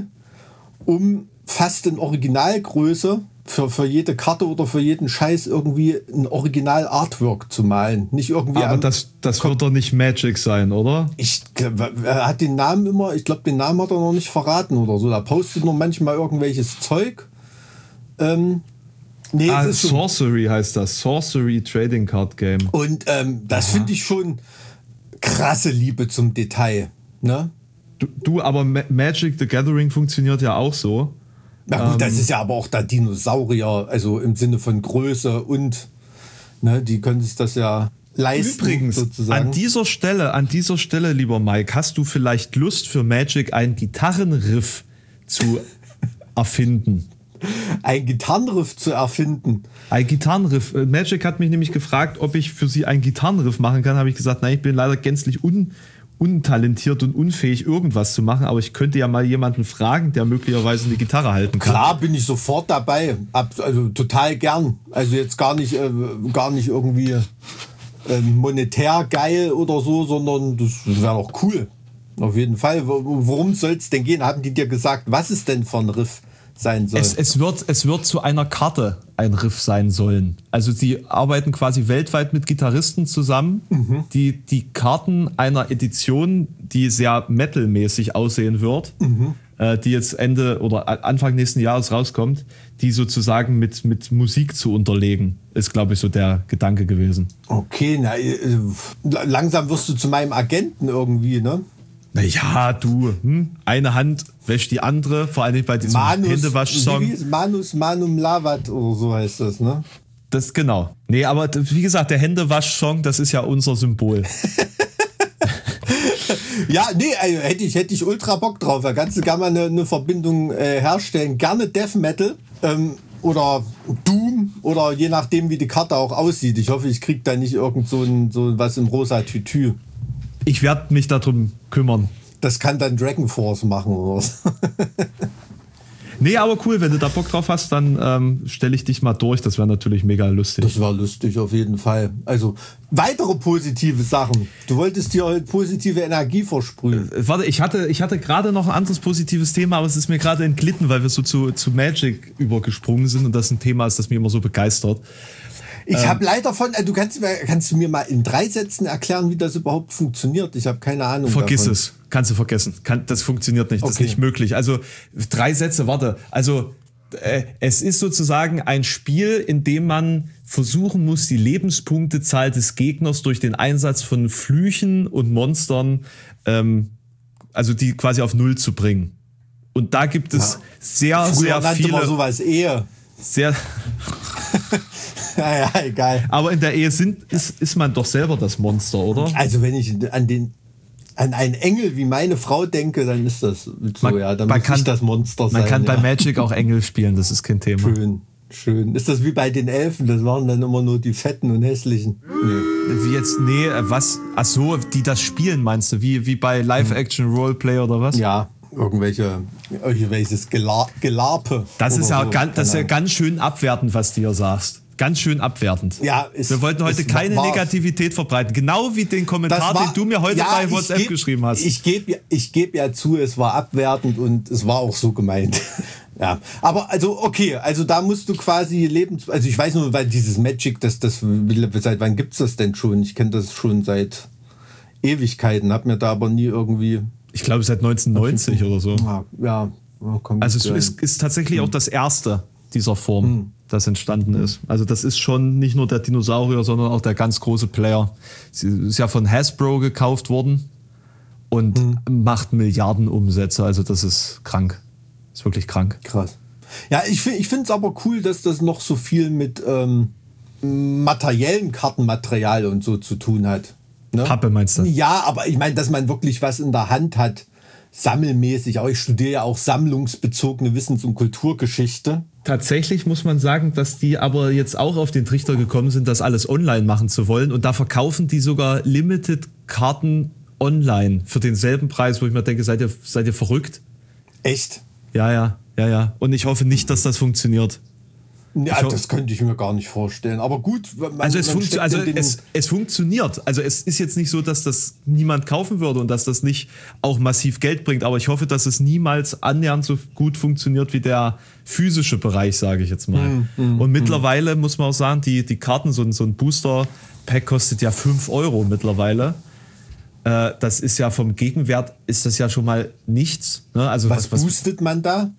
um fast in Originalgröße für, für jede Karte oder für jeden Scheiß irgendwie ein Original-Artwork zu malen. Nicht irgendwie. Aber das, das wird doch nicht Magic sein, oder? Ich, er hat den Namen immer, ich glaube, den Namen hat er noch nicht verraten oder so. Da postet nur manchmal irgendwelches Zeug. Ähm, nee, ah, es ist Sorcery schon, heißt das. Sorcery Trading Card Game. Und ähm, das finde ich schon krasse Liebe zum Detail. Ne? Du, du, aber Ma- Magic the Gathering funktioniert ja auch so. Na gut, ähm, das ist ja aber auch der Dinosaurier, also im Sinne von Größe und ne, die können sich das ja leisten. Übrigens, sozusagen. an dieser Stelle, an dieser Stelle, lieber Mike, hast du vielleicht Lust für Magic einen Gitarrenriff zu erfinden? Ein Gitarrenriff zu erfinden? Ein Gitarrenriff. Magic hat mich nämlich gefragt, ob ich für sie einen Gitarrenriff machen kann. Habe ich gesagt, nein, ich bin leider gänzlich un untalentiert und unfähig, irgendwas zu machen, aber ich könnte ja mal jemanden fragen, der möglicherweise eine Gitarre halten kann. Klar, bin ich sofort dabei. Also total gern. Also jetzt gar nicht, äh, gar nicht irgendwie äh, monetär geil oder so, sondern das wäre doch cool. Auf jeden Fall. Worum soll es denn gehen? Haben die dir gesagt, was es denn für ein Riff sein soll? Es, es, wird, es wird zu einer Karte ein Riff sein sollen. Also sie arbeiten quasi weltweit mit Gitarristen zusammen, mhm. die die Karten einer Edition, die sehr metalmäßig aussehen wird, mhm. äh, die jetzt Ende oder Anfang nächsten Jahres rauskommt, die sozusagen mit, mit Musik zu unterlegen, ist, glaube ich, so der Gedanke gewesen. Okay, na, äh, langsam wirst du zu meinem Agenten irgendwie, ne? Naja, du, hm? eine Hand wäscht die andere, vor allem bei diesem Manus, Händewasch-Song. Manus Manum Lavat oder so heißt das, ne? Das, genau. Nee, aber wie gesagt, der Händewasch-Song, das ist ja unser Symbol. Ja, nee, also hätte ich, hätte ich ultra Bock drauf. Da kannst du gerne mal eine, eine Verbindung äh, herstellen. Gerne Death Metal ähm, oder Doom oder je nachdem, wie die Karte auch aussieht. Ich hoffe, ich krieg da nicht irgend so, ein, so was im rosa Tütü. Ich werde mich darum kümmern. Das kann dann Dragon Force machen oder so. Nee, aber cool, wenn du da Bock drauf hast, dann ähm, stelle ich dich mal durch. Das wäre natürlich mega lustig. Das war lustig, auf jeden Fall. Also, weitere positive Sachen. Du wolltest dir heute positive Energie versprühen. Äh, warte, ich hatte, ich hatte gerade noch ein anderes positives Thema, aber es ist mir gerade entglitten, weil wir so zu, zu Magic übergesprungen sind und das ein Thema ist, das mich immer so begeistert. Ich ähm, habe leider von, du kannst, kannst du mir mal in drei Sätzen erklären, wie das überhaupt funktioniert? Ich habe keine Ahnung. Vergiss davon. es, kannst du vergessen. Kann, das funktioniert nicht, das okay. ist nicht möglich. Also drei Sätze, warte. Also äh, es ist sozusagen ein Spiel, in dem man versuchen muss, die Lebenspunktezahl des Gegners durch den Einsatz von Flüchen und Monstern, ähm, also die quasi auf Null zu bringen. Und da gibt es ja. sehr, Früher sehr nannte viele... man sowas Ehe. Sehr... ja, ja, egal. Aber in der Ehe sind, ist, ist man doch selber das Monster, oder? Also wenn ich an den an einen Engel wie meine Frau denke, dann ist das so, man, ja, dann man muss kann, ich das Monster man sein. Man kann ja. bei Magic auch Engel spielen, das ist kein Thema. Schön, schön. Ist das wie bei den Elfen? Das waren dann immer nur die Fetten und Hässlichen. Nee. Wie jetzt, nee, was? Ach so, die das spielen, meinst du? Wie, wie bei Live-Action-Roleplay oder was? Ja. Irgendwelche, irgendwelches Gelar, Gelarpe. Das ist ja so. ganz, das ist ja ganz schön abwertend, was du hier sagst. Ganz schön abwertend. Ja, ist, Wir wollten heute keine war, Negativität verbreiten. Genau wie den Kommentar, war, den du mir heute ja, bei WhatsApp geb, geschrieben hast. Ich gebe ich geb ja zu, es war abwertend und es war auch so gemeint. Ja, aber also okay, also da musst du quasi Lebens... Also ich weiß nur, weil dieses Magic, das, das, seit wann gibt's das denn schon? Ich kenne das schon seit Ewigkeiten, hab mir da aber nie irgendwie... Ich glaube seit neunzehnhundertneunzig oder so. Ja, ja. Also es ist, ist tatsächlich auch das erste dieser Form, hm. das entstanden ist. Also das ist schon nicht nur der Dinosaurier, sondern auch der ganz große Player. Sie ist ja von Hasbro gekauft worden und hm. macht Milliarden Umsätze. Also das ist krank. Ist wirklich krank. Krass. Ja, ich finde ich finde es aber cool, dass das noch so viel mit ähm, materiellen Kartenmaterial und so zu tun hat. Ne? Pappe meinst du? Ja, aber ich meine, dass man wirklich was in der Hand hat, sammelmäßig. Aber ich studiere ja auch sammlungsbezogene Wissens- und Kulturgeschichte. Tatsächlich muss man sagen, dass die aber jetzt auch auf den Trichter gekommen sind, das alles online machen zu wollen. Und da verkaufen die sogar Limited-Karten online für denselben Preis, wo ich mir denke, seid ihr, seid ihr verrückt? Echt? Ja, ja, ja, ja. Und ich hoffe nicht, dass das funktioniert. Ja, das könnte ich mir gar nicht vorstellen. Aber gut, man, also, es, man funktio- also es, es funktioniert. Also es ist jetzt nicht so, dass das niemand kaufen würde und dass das nicht auch massiv Geld bringt. Aber ich hoffe, dass es niemals annähernd so gut funktioniert wie der physische Bereich, sage ich jetzt mal. Mm, mm, und mittlerweile mm. muss man auch sagen, die, die Karten, so ein, so ein Booster-Pack kostet ja fünf Euro mittlerweile. Äh, das ist ja vom Gegenwert, ist das ja schon mal nichts. Ne? Also was, was boostet man da?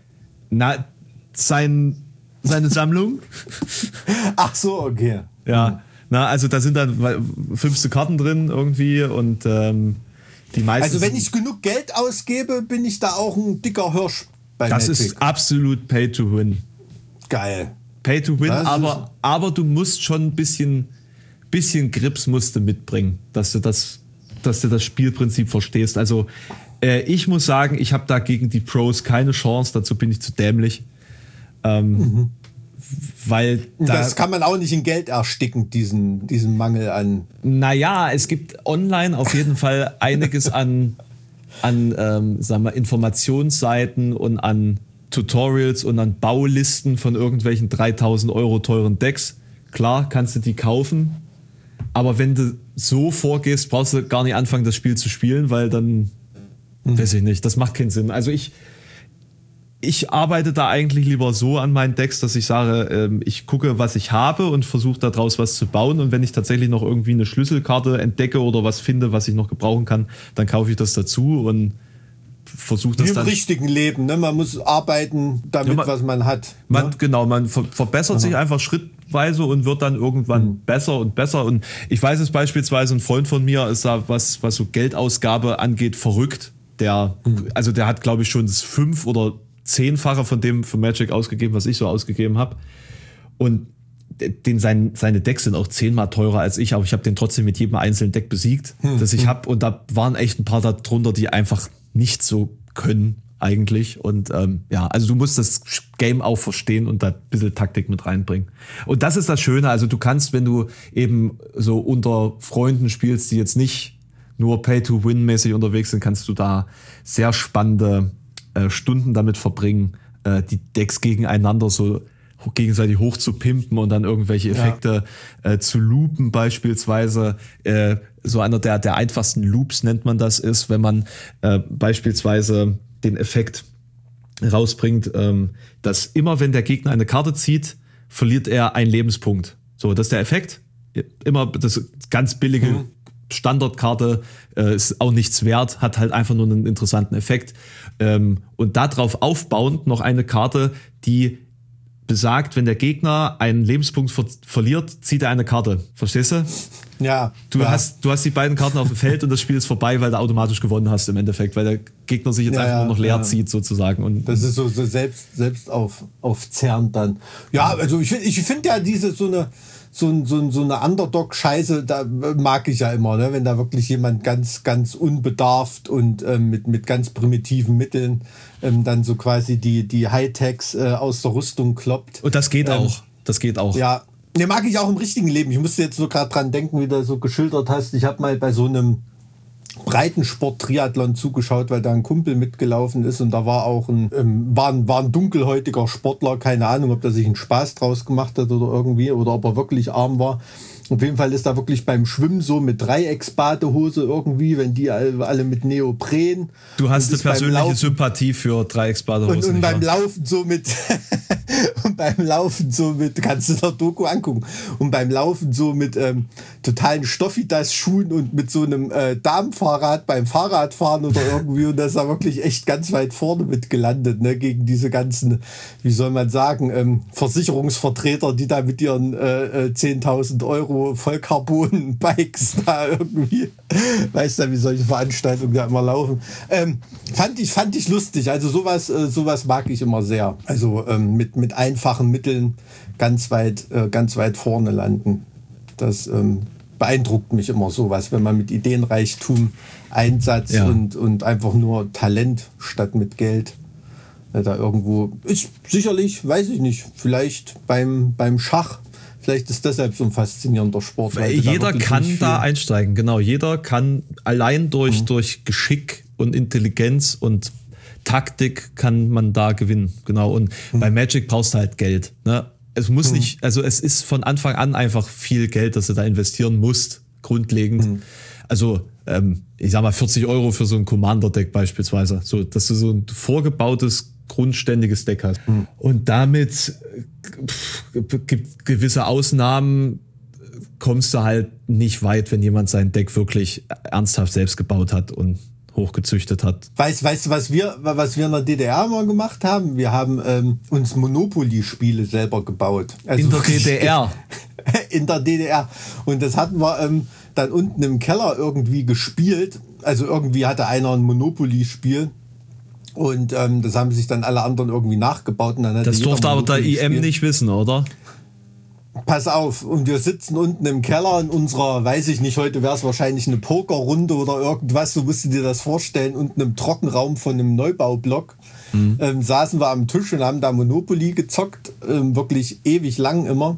Na, sein... Seine Sammlung. Ach so, okay. Ja, na, also da sind dann fünfste Karten drin irgendwie und ähm, die meisten. Also wenn ich genug Geld ausgebe, bin ich da auch ein dicker Hirsch bei Das Magic. ist absolut Pay to Win. Geil. Pay to Win, aber, aber du musst schon ein bisschen, bisschen Grips musst du mitbringen, dass du das, dass du das Spielprinzip verstehst. Also äh, ich muss sagen, ich habe da gegen die Pros keine Chance, dazu bin ich zu dämlich. Ähm, mhm. Weil da, das kann man auch nicht in Geld ersticken, diesen, diesen Mangel an. Naja, es gibt online auf jeden Fall einiges an, an ähm, sagen wir, Informationsseiten und an Tutorials und an Baulisten von irgendwelchen dreitausend Euro teuren Decks. Klar, kannst du die kaufen, aber wenn du so vorgehst, brauchst du gar nicht anfangen, das Spiel zu spielen, weil dann, mhm. weiß ich nicht, das macht keinen Sinn. Also ich Ich arbeite da eigentlich lieber so an meinen Decks, dass ich sage, ähm, ich gucke, was ich habe und versuche daraus was zu bauen. Und wenn ich tatsächlich noch irgendwie eine Schlüsselkarte entdecke oder was finde, was ich noch gebrauchen kann, dann kaufe ich das dazu und versuche das Wie im dann... Im richtigen Leben, ne? Man muss arbeiten damit, ja, man, was man hat. Man, ne? Genau, man ver- verbessert Aha. sich einfach schrittweise und wird dann irgendwann mhm. besser und besser. Und ich weiß es beispielsweise, ein Freund von mir ist da, was, was so Geldausgabe angeht, verrückt. Der, mhm. also der hat, glaube ich, schon das fünf oder zehnfache von dem für Magic ausgegeben, was ich so ausgegeben habe. Und den, sein, seine Decks sind auch zehnmal teurer als ich, aber ich habe den trotzdem mit jedem einzelnen Deck besiegt, hm, das ich hm. habe. Und da waren echt ein paar darunter, die einfach nicht so können eigentlich. Und ähm, ja, also du musst das Game auch verstehen und da ein bisschen Taktik mit reinbringen. Und das ist das Schöne. Also du kannst, wenn du eben so unter Freunden spielst, die jetzt nicht nur Pay-to-Win-mäßig unterwegs sind, kannst du da sehr spannende Stunden damit verbringen, die Decks gegeneinander so gegenseitig hoch zu pimpen und dann irgendwelche Effekte ja. äh, zu loopen beispielsweise. Äh, so einer der, der einfachsten Loops nennt man das ist, wenn man äh, beispielsweise den Effekt rausbringt, ähm, dass immer wenn der Gegner eine Karte zieht, verliert er einen Lebenspunkt. So, das ist der Effekt. Immer das ganz billige mhm. Standardkarte, äh, ist auch nichts wert, hat halt einfach nur einen interessanten Effekt. Ähm, und darauf aufbauend noch eine Karte, die besagt, wenn der Gegner einen Lebenspunkt ver- verliert, zieht er eine Karte. Verstehst du? Ja. Du, ja. Hast, du hast die beiden Karten auf dem Feld und das Spiel ist vorbei, weil du automatisch gewonnen hast im Endeffekt, weil der Gegner sich jetzt ja, einfach ja, nur noch leer ja. zieht sozusagen. Und das ist so, so selbst, selbst auf, aufzerrend dann. Ja, also ich finde ich find ja diese so eine so, so, so eine Underdog-Scheiße, da mag ich ja immer, ne? Wenn da wirklich jemand ganz, ganz unbedarft und ähm, mit, mit ganz primitiven Mitteln ähm, dann so quasi die, die Hightechs äh, aus der Rüstung kloppt. Und das geht ähm, auch. Das geht auch. Ja, ne, mag ich auch im richtigen Leben. Ich musste jetzt so gerade dran denken, wie du so geschildert hast. Ich habe mal bei so einem Breitensport-Triathlon zugeschaut, weil da ein Kumpel mitgelaufen ist und da war auch ein, ähm, war ein, war ein dunkelhäutiger Sportler, keine Ahnung, ob der sich einen Spaß draus gemacht hat oder irgendwie, oder ob er wirklich arm war. Auf jeden Fall ist da wirklich beim Schwimmen so mit Dreiecksbadehose irgendwie, wenn die alle, alle mit Neopren. Du hast eine persönliche Sympathie für Dreiecksbadehosen. Und, und beim Laufen so mit, und beim Laufen so mit, kannst du der Doku angucken, und beim Laufen so mit ähm, totalen Stoffidas-Schuhen und mit so einem äh, Damenfahrrad beim Fahrradfahren oder irgendwie, und das ist da wirklich echt ganz weit vorne mit gelandet, ne, gegen diese ganzen, wie soll man sagen, ähm, Versicherungsvertreter, die da mit ihren äh, äh, zehntausend Euro Vollcarbon-Bikes da irgendwie, weißt du, wie solche Veranstaltungen da immer laufen. Ähm, fand ich, fand ich lustig. Also sowas, äh, sowas mag ich immer sehr. Also ähm, mit, mit einfachen Mitteln ganz weit, äh, ganz weit vorne landen. Das ähm, beeindruckt mich immer sowas, wenn man mit Ideenreichtum, Einsatz ja. und, und einfach nur Talent statt mit Geld äh, da irgendwo ist. Sicherlich, weiß ich nicht, vielleicht beim, beim Schach. Vielleicht ist deshalb so ein faszinierender Sport. Weil jeder da kann da einsteigen, genau. Jeder kann allein durch, mhm. durch Geschick und Intelligenz und Taktik kann man da gewinnen. Genau. Und mhm. bei Magic brauchst du halt Geld. Ne? Es muss mhm. nicht, also es ist von Anfang an einfach viel Geld, das du da investieren musst, grundlegend. Mhm. Also, ähm, ich sag mal, vierzig Euro für so ein Commander-Deck beispielsweise. So, dass du so ein vorgebautes, grundständiges Deck hast. Mhm. Und damit gibt gewisse Ausnahmen, kommst du halt nicht weit, wenn jemand sein Deck wirklich ernsthaft selbst gebaut hat und hochgezüchtet hat. Weißt, weißt du, was wir, was wir in der D D R mal gemacht haben? Wir haben ähm, uns Monopoly-Spiele selber gebaut. Also in der D D R? In der D D R. Und das hatten wir ähm, dann unten im Keller irgendwie gespielt. Also irgendwie hatte einer ein Monopoly-Spiel. Und ähm, das haben sich dann alle anderen irgendwie nachgebaut. Und dann hat das durfte aber der I M nicht wissen, oder? Pass auf, und wir sitzen unten im Keller in unserer, weiß ich nicht, heute wäre es wahrscheinlich eine Pokerrunde oder irgendwas, so musst du dir das vorstellen, unten im Trockenraum von einem Neubaublock. Mhm. Ähm, saßen wir am Tisch und haben da Monopoly gezockt, ähm, wirklich ewig lang immer.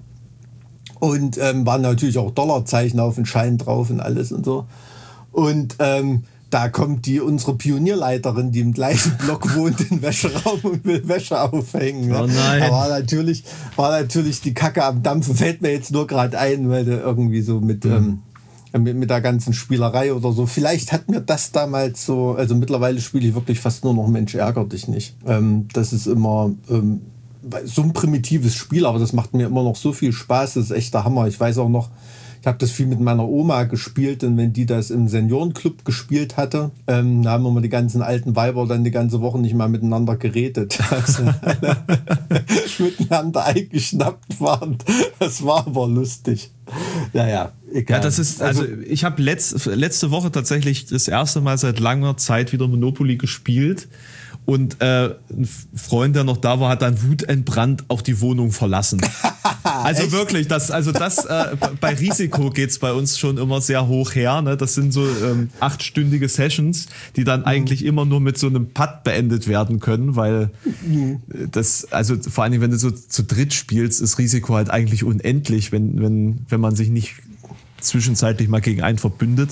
Und ähm, waren natürlich auch Dollarzeichen auf den Schein drauf und alles und so. Und ähm, da kommt die unsere Pionierleiterin, die im gleichen Block wohnt, in den Wäscheraum und will Wäsche aufhängen. Ne? Oh nein. Da war natürlich, war natürlich die Kacke am Dampfen. Fällt mir jetzt nur gerade ein, weil du irgendwie so mit, mhm. ähm, mit, mit der ganzen Spielerei oder so. Vielleicht hat mir das damals so, also mittlerweile spiele ich wirklich fast nur noch Mensch, ärger dich nicht. Ähm, das ist immer ähm, so ein primitives Spiel, aber das macht mir immer noch so viel Spaß. Das ist echt der Hammer. Ich weiß auch noch, ich habe das viel mit meiner Oma gespielt, und wenn die das im Seniorenclub gespielt hatte, ähm, da haben wir die ganzen alten Weiber dann die ganze Woche nicht mal miteinander geredet. Also alle miteinander eingeschnappt waren. Das war aber lustig. Naja, egal. Ja, das ist, also, also ich habe letzt, letzte Woche tatsächlich das erste Mal seit langer Zeit wieder Monopoly gespielt. Und äh, ein Freund, der noch da war, hat dann wutentbrannt auch die Wohnung verlassen. Also wirklich, das, also das äh, bei Risiko geht's bei uns schon immer sehr hoch her. Ne? Das sind so ähm, achtstündige Sessions, die dann mhm. eigentlich immer nur mit so einem Putt beendet werden können, weil mhm. das, also vor allen Dingen, wenn du so zu dritt spielst, ist Risiko halt eigentlich unendlich, wenn, wenn, wenn man sich nicht zwischenzeitlich mal gegen einen verbündet.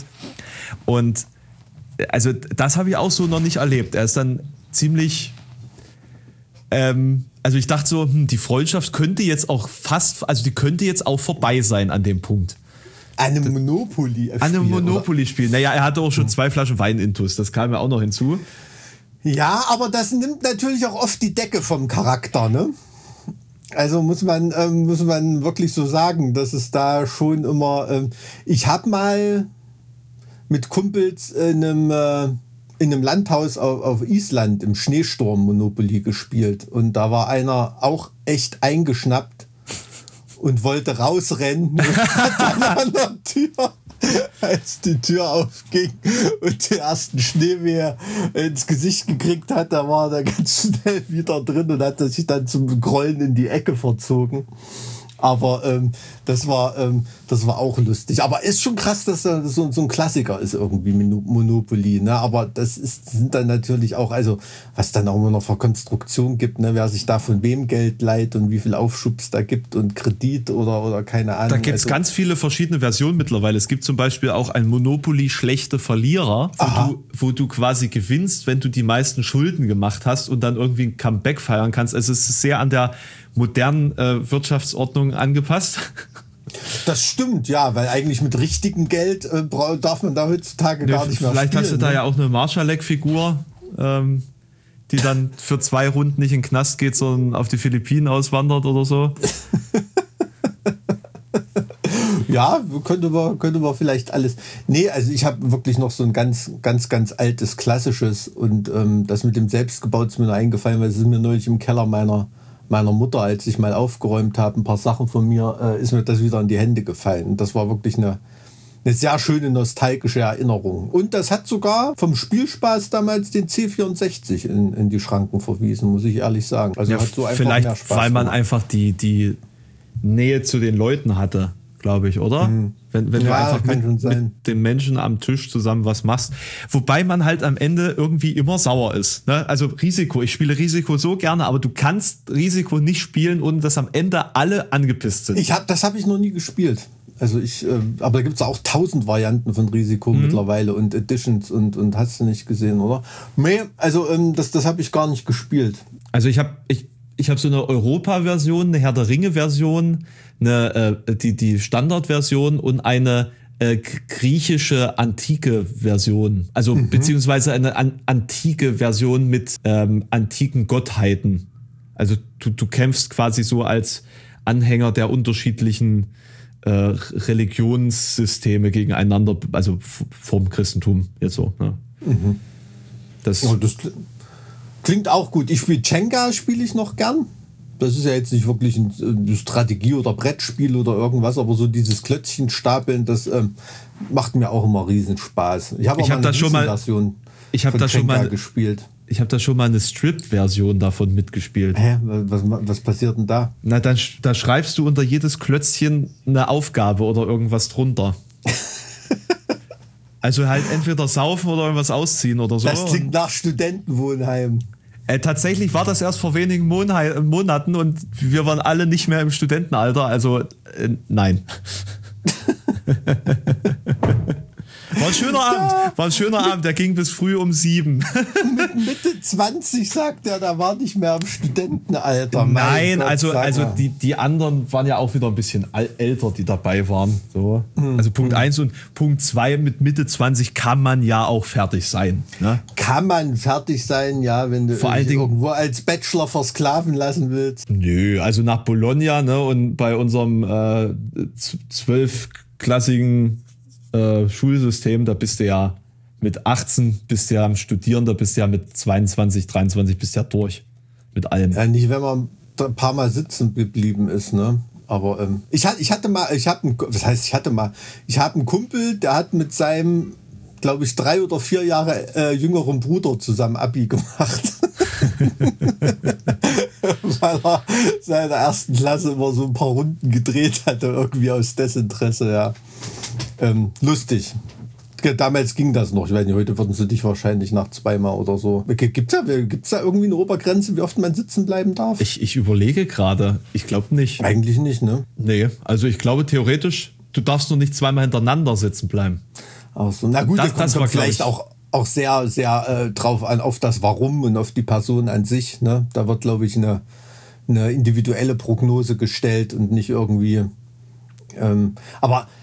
Und also das habe ich auch so noch nicht erlebt. Er ist dann ziemlich, ähm, also ich dachte so, hm, die Freundschaft könnte jetzt auch fast, also die könnte jetzt auch vorbei sein an dem Punkt. An einem Monopoly-Spiel. An einem Monopoly-Spiel. Naja, er hatte auch schon zwei Flaschen Wein intus, das kam ja auch noch hinzu. Ja, aber das nimmt natürlich auch oft die Decke vom Charakter, ne? Also muss man, ähm, muss man wirklich so sagen, dass es da schon immer... Ähm, ich habe mal mit Kumpels in einem, äh, in einem Landhaus auf, auf Island im Schneesturm Monopoly gespielt. Und da war einer auch echt eingeschnappt und wollte rausrennen und hat dann an der Tür, als die Tür aufging und den ersten Schneewehe ins Gesicht gekriegt hat, da war er ganz schnell wieder drin und hat sich dann zum Grollen in die Ecke verzogen. Aber ähm, das war ähm, das war auch lustig. Aber ist schon krass, dass das so, so ein Klassiker ist irgendwie, Monopoly. Ne? Aber das ist, sind dann natürlich auch, also was dann auch immer noch für Konstruktion gibt, ne? Wer sich da von wem Geld leiht und wie viel Aufschub es da gibt und Kredit oder, oder keine Ahnung. Da gibt es also, ganz viele verschiedene Versionen mittlerweile. Es gibt zum Beispiel auch ein Monopoly schlechte Verlierer, wo du, wo du quasi gewinnst, wenn du die meisten Schulden gemacht hast und dann irgendwie ein Comeback feiern kannst. Also es ist sehr an der modernen äh, Wirtschaftsordnung angepasst. Das stimmt, ja, weil eigentlich mit richtigem Geld äh, darf man da heutzutage Ne, gar nicht mehr vielleicht spielen. hast du da ne? ja auch eine Marschalek-Figur, ähm, die dann für zwei Runden nicht in den Knast geht, sondern auf die Philippinen auswandert oder so. Ja, könnte man, könnte man vielleicht alles. Nee, also ich habe wirklich noch so ein ganz, ganz, ganz altes, klassisches und ähm, das mit dem Selbstgebaut ist mir nur eingefallen, weil es ist mir neulich im Keller meiner meiner Mutter, als ich mal aufgeräumt habe, ein paar Sachen von mir, äh, ist mir das wieder in die Hände gefallen. Und das war wirklich eine, eine sehr schöne nostalgische Erinnerung. Und das hat sogar vom Spielspaß damals den C vierundsechzig in, in die Schranken verwiesen, muss ich ehrlich sagen. Also Ja, hat so einfach vielleicht, mehr Spaß weil man gemacht. einfach die, die Nähe zu den Leuten hatte, glaube ich, oder? Mhm. Wenn, wenn Ja, du einfach kann schon mit, sein. mit den Menschen am Tisch zusammen was machst. Wobei man halt am Ende irgendwie immer sauer ist. Ne? Also Risiko, ich spiele Risiko so gerne, aber du kannst Risiko nicht spielen, ohne dass am Ende alle angepisst sind. Ich hab, das habe ich noch nie gespielt. Also ich, äh, aber da gibt es auch tausend Varianten von Risiko Mhm. mittlerweile und Editions und, und hast du nicht gesehen, oder? Nee, also ähm, das, das habe ich gar nicht gespielt. Also ich habe ich, ich hab so eine Europa-Version, eine Herr der Ringe-Version, eine, äh, die, die Standard-Version und eine äh, griechische antike Version. Also Mhm. beziehungsweise eine an, antike Version mit ähm, antiken Gottheiten. Also du, du kämpfst quasi so als Anhänger der unterschiedlichen äh, Religionssysteme gegeneinander, also v- vom Christentum jetzt so. Ne? Mhm. Das, Oh, das kl- klingt auch gut. Ich spiele Jenga, spiele ich noch gern. Das ist ja jetzt nicht wirklich ein äh, Strategie- oder Brettspiel oder irgendwas, aber so dieses Klötzchen stapeln, das ähm, macht mir auch immer riesen Spaß. Ich habe auch Ich hab mal da eine schon mal- Version ich hab von da schon Jenga mal- gespielt. ich habe da schon mal eine Strip-Version davon mitgespielt. Hä? Was, was passiert denn da? Na, dann sch- da schreibst du unter jedes Klötzchen eine Aufgabe oder irgendwas drunter. Also halt entweder saufen oder irgendwas ausziehen oder so. Das klingt nach Studentenwohnheim. Äh, tatsächlich war das erst vor wenigen Monai- Monaten und wir waren alle nicht mehr im Studentenalter, also äh, nein. War ein schöner Abend, war ein schöner Abend, der ging bis früh um sieben. Mit Mitte zwanzig sagt er, da war nicht mehr im Studentenalter. Mein Nein, Gott, also, sag also mal. die, die anderen waren ja auch wieder ein bisschen al- älter, die dabei waren. So. Also Punkt eins und Punkt zwei mit Mitte zwanzig kann man ja auch fertig sein. Ne? Kann man fertig sein, ja, wenn du Vor allen dich Dingen- irgendwo als Bachelor versklaven lassen willst. Nö, also nach Bologna, ne, und bei unserem äh, zwölfklassigen äh, Schulsystem, da bist du ja mit achtzehn bist du ja am Studieren, da bist du ja mit zweiundzwanzig, dreiundzwanzig bist du ja durch. Mit allem. Ja, nicht, wenn man ein paar Mal sitzen geblieben ist, ne? Aber ähm, ich, hatte, ich hatte mal, ich habe, was heißt, ich hatte mal, ich habe einen Kumpel, der hat mit seinem, glaube ich, drei oder vier Jahre äh, jüngeren Bruder zusammen Abi gemacht. Weil er seiner ersten Klasse immer so ein paar Runden gedreht hatte, irgendwie aus Desinteresse, ja. Ähm, lustig. Damals ging das noch. Ich weiß nicht, heute würden sie dich wahrscheinlich nach zweimal oder so. Gibt es da, gibt's da irgendwie eine Obergrenze, wie oft man sitzen bleiben darf? Ich, ich überlege gerade, ich glaube nicht. Eigentlich nicht, ne? Nee, also ich glaube theoretisch, du darfst nur nicht zweimal hintereinander sitzen bleiben. Ach so. Na gut, Das- das, kommt, das war, kommt glaub vielleicht ich- auch, auch sehr, sehr äh, drauf an, auf das Warum und auf die Person an sich. Ne? Da wird, glaube ich, eine, eine individuelle Prognose gestellt und nicht irgendwie. Ähm, aber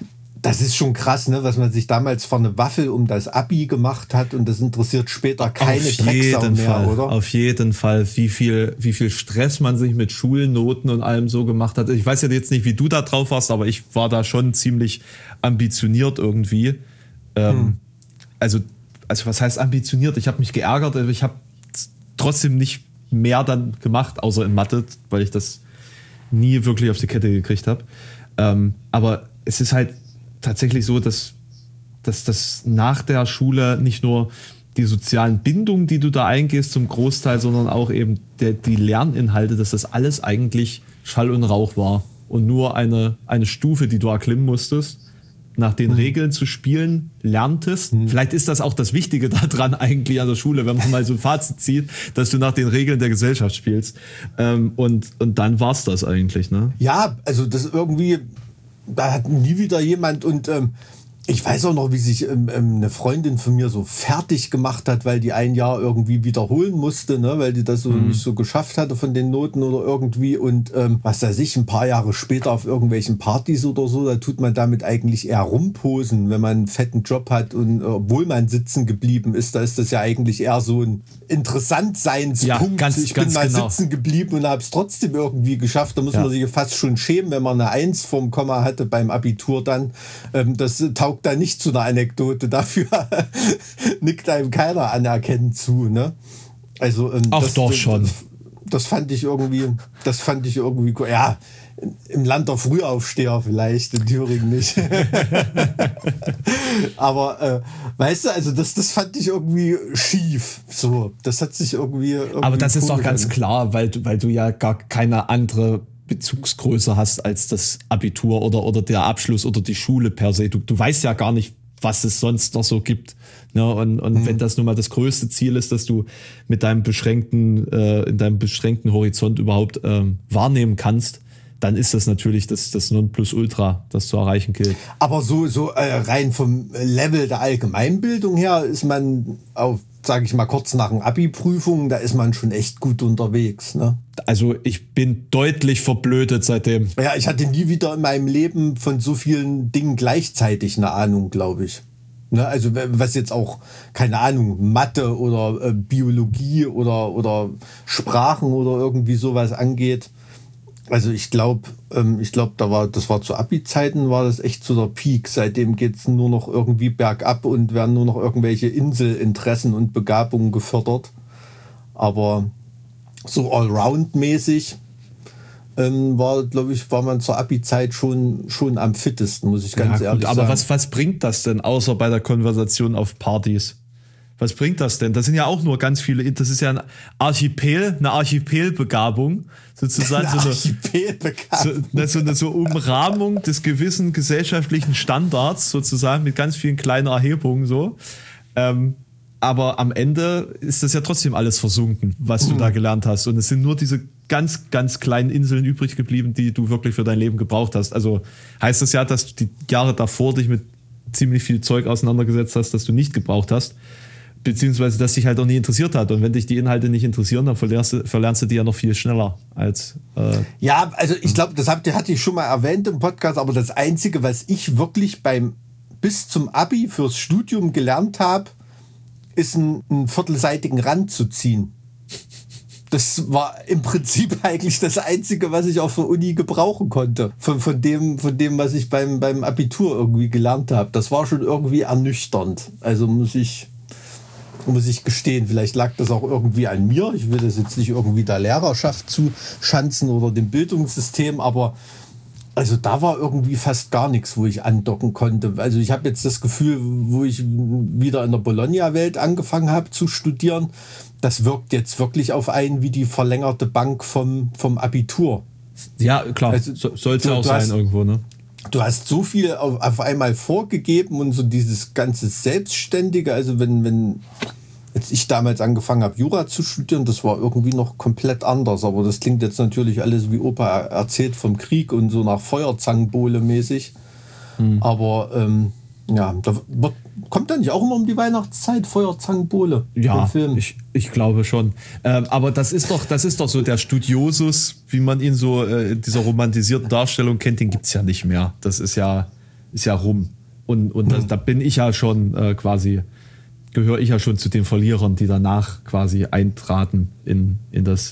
Das ist schon krass, ne, was man sich damals für eine Waffel um das Abi gemacht hat und das interessiert später keine Drecksau mehr, Fall, oder? Auf jeden Fall, wie viel, wie viel Stress man sich mit Schulnoten und allem so gemacht hat. Ich weiß ja jetzt nicht, wie du da drauf warst, aber ich war da schon ziemlich ambitioniert irgendwie. Ähm, hm. Also, also was heißt ambitioniert? Ich habe mich geärgert, aber ich habe trotzdem nicht mehr dann gemacht, außer in Mathe, weil ich das nie wirklich auf die Kette gekriegt habe. Ähm, aber es ist halt tatsächlich so, dass, dass das nach der Schule nicht nur die sozialen Bindungen, die du da eingehst zum Großteil, sondern auch eben der, die Lerninhalte, dass das alles eigentlich Schall und Rauch war und nur eine, eine Stufe, die du erklimmen musstest, nach den mhm. Regeln zu spielen, lerntest. Mhm. Vielleicht ist das auch das Wichtige daran eigentlich an der Schule, wenn man mal so ein Fazit zieht, dass du nach den Regeln der Gesellschaft spielst. Ähm, und, und dann war's das eigentlich, ne? Ja, also das irgendwie, da hat nie wieder jemand und ähm, ich weiß auch noch, wie sich ähm, eine Freundin von mir so fertig gemacht hat, weil die ein Jahr irgendwie wiederholen musste, ne, weil die das so mhm. nicht so geschafft hatte von den Noten oder irgendwie und ähm, was weiß ich, ein paar Jahre später auf irgendwelchen Partys oder so, da tut man damit eigentlich eher rumposen, wenn man einen fetten Job hat und äh, obwohl man sitzen geblieben ist, da ist das ja eigentlich eher so ein Interessantseinspunkt. Ja, ganz, ich ganz bin mal genau. sitzen geblieben und habe es trotzdem irgendwie geschafft. Da muss ja. man sich fast schon schämen, wenn man eine Eins vorm Komma hatte beim Abitur dann. Ähm, das taugt da nicht zu einer Anekdote. Dafür nickt einem keiner anerkennend zu. Ne? Also, ähm, Ach das, doch das, schon. Das, das fand ich irgendwie, das fand ich irgendwie cool. Ja, im Land der Frühaufsteher vielleicht, in Thüringen nicht. Aber äh, weißt du, also das, das fand ich irgendwie schief. So, das hat sich irgendwie. irgendwie Aber das ist doch ganz an. klar, weil, weil du ja gar keine andere Bezugsgröße hast als das Abitur oder, oder der Abschluss oder die Schule per se. Du, du weißt ja gar nicht, was es sonst noch so gibt. Ne? Und, und mhm. wenn das nun mal das größte Ziel ist, dass du mit deinem beschränkten, äh, in deinem beschränkten Horizont überhaupt ähm, wahrnehmen kannst, dann ist das natürlich das, das Nonplusultra, das zu erreichen gilt. Aber so, so äh, rein vom Level der Allgemeinbildung her ist man auf, sage ich mal, kurz nach den Abi-Prüfungen, da ist man schon echt gut unterwegs. Ne? Also ich bin deutlich verblödet seitdem. Ja, ich hatte nie wieder in meinem Leben von so vielen Dingen gleichzeitig eine Ahnung, glaube ich. Ne, also was jetzt auch, keine Ahnung, Mathe oder äh, Biologie oder, oder Sprachen oder irgendwie sowas angeht. Also ich glaube, ähm, ich glaube, da war, das war zu Abi-Zeiten, war das echt so der Peak. Seitdem geht's nur noch irgendwie bergab und werden nur noch irgendwelche Inselinteressen und Begabungen gefördert. Aber so allround-mäßig ähm, war, glaube ich, war man zur Abi-Zeit schon, schon am fittesten, muss ich ganz ja, ehrlich gut, aber sagen. Aber was, was bringt das denn, außer bei der Konversation auf Partys? Was bringt das denn? Das sind ja auch nur ganz viele, das ist ja ein Archipel, eine Archipelbegabung, sozusagen. Eine so Archipelbegabung. So, so eine so Umrahmung des gewissen gesellschaftlichen Standards, sozusagen, mit ganz vielen kleinen Erhebungen, so. Ähm, aber am Ende ist das ja trotzdem alles versunken, was du mhm. da gelernt hast. Und es sind nur diese ganz, ganz kleinen Inseln übrig geblieben, die du wirklich für dein Leben gebraucht hast. Also heißt das ja, dass du die Jahre davor dich mit ziemlich viel Zeug auseinandergesetzt hast, das du nicht gebraucht hast. Beziehungsweise das dich halt auch nie interessiert hat. Und wenn dich die Inhalte nicht interessieren, dann verlernst du, verlernst du die ja noch viel schneller als... Äh ja, also ich glaube, das habt ihr, hatte ich schon mal erwähnt im Podcast, aber das Einzige, was ich wirklich beim bis zum Abi fürs Studium gelernt habe, ist einen, einen viertelseitigen Rand zu ziehen. Das war im Prinzip eigentlich das Einzige, was ich auf der Uni gebrauchen konnte. Von, von, dem, von dem, was ich beim, beim Abitur irgendwie gelernt habe. Das war schon irgendwie ernüchternd. Also muss ich... muss ich gestehen, vielleicht lag das auch irgendwie an mir. Ich will das jetzt nicht irgendwie der Lehrerschaft zuschanzen oder dem Bildungssystem, aber also da war irgendwie fast gar nichts, wo ich andocken konnte. Also ich habe jetzt das Gefühl, wo ich wieder in der Bologna-Welt angefangen habe zu studieren, das wirkt jetzt wirklich auf einen wie die verlängerte Bank vom, vom Abitur. Ja, klar, also, so, sollte auch sein hast, irgendwo, ne? Du hast so viel auf, auf einmal vorgegeben und so dieses ganze Selbstständige, also wenn, wenn jetzt ich damals angefangen habe, Jura zu studieren, das war irgendwie noch komplett anders, aber das klingt jetzt natürlich alles wie Opa erzählt vom Krieg und so nach Feuerzangenbowle mäßig, hm. aber ähm, ja, da wird, kommt da nicht auch immer um die Weihnachtszeit Feuerzangenbowle? Ja, Film? Ich, ich glaube schon. Ähm, aber das ist doch, das ist doch so der Studiosus, wie man ihn so äh, in dieser romantisierten Darstellung kennt, den gibt's ja nicht mehr. Das ist ja, ist ja rum. Und, und das, da bin ich ja schon äh, quasi, gehöre ich ja schon zu den Verlierern, die danach quasi eintraten in, in das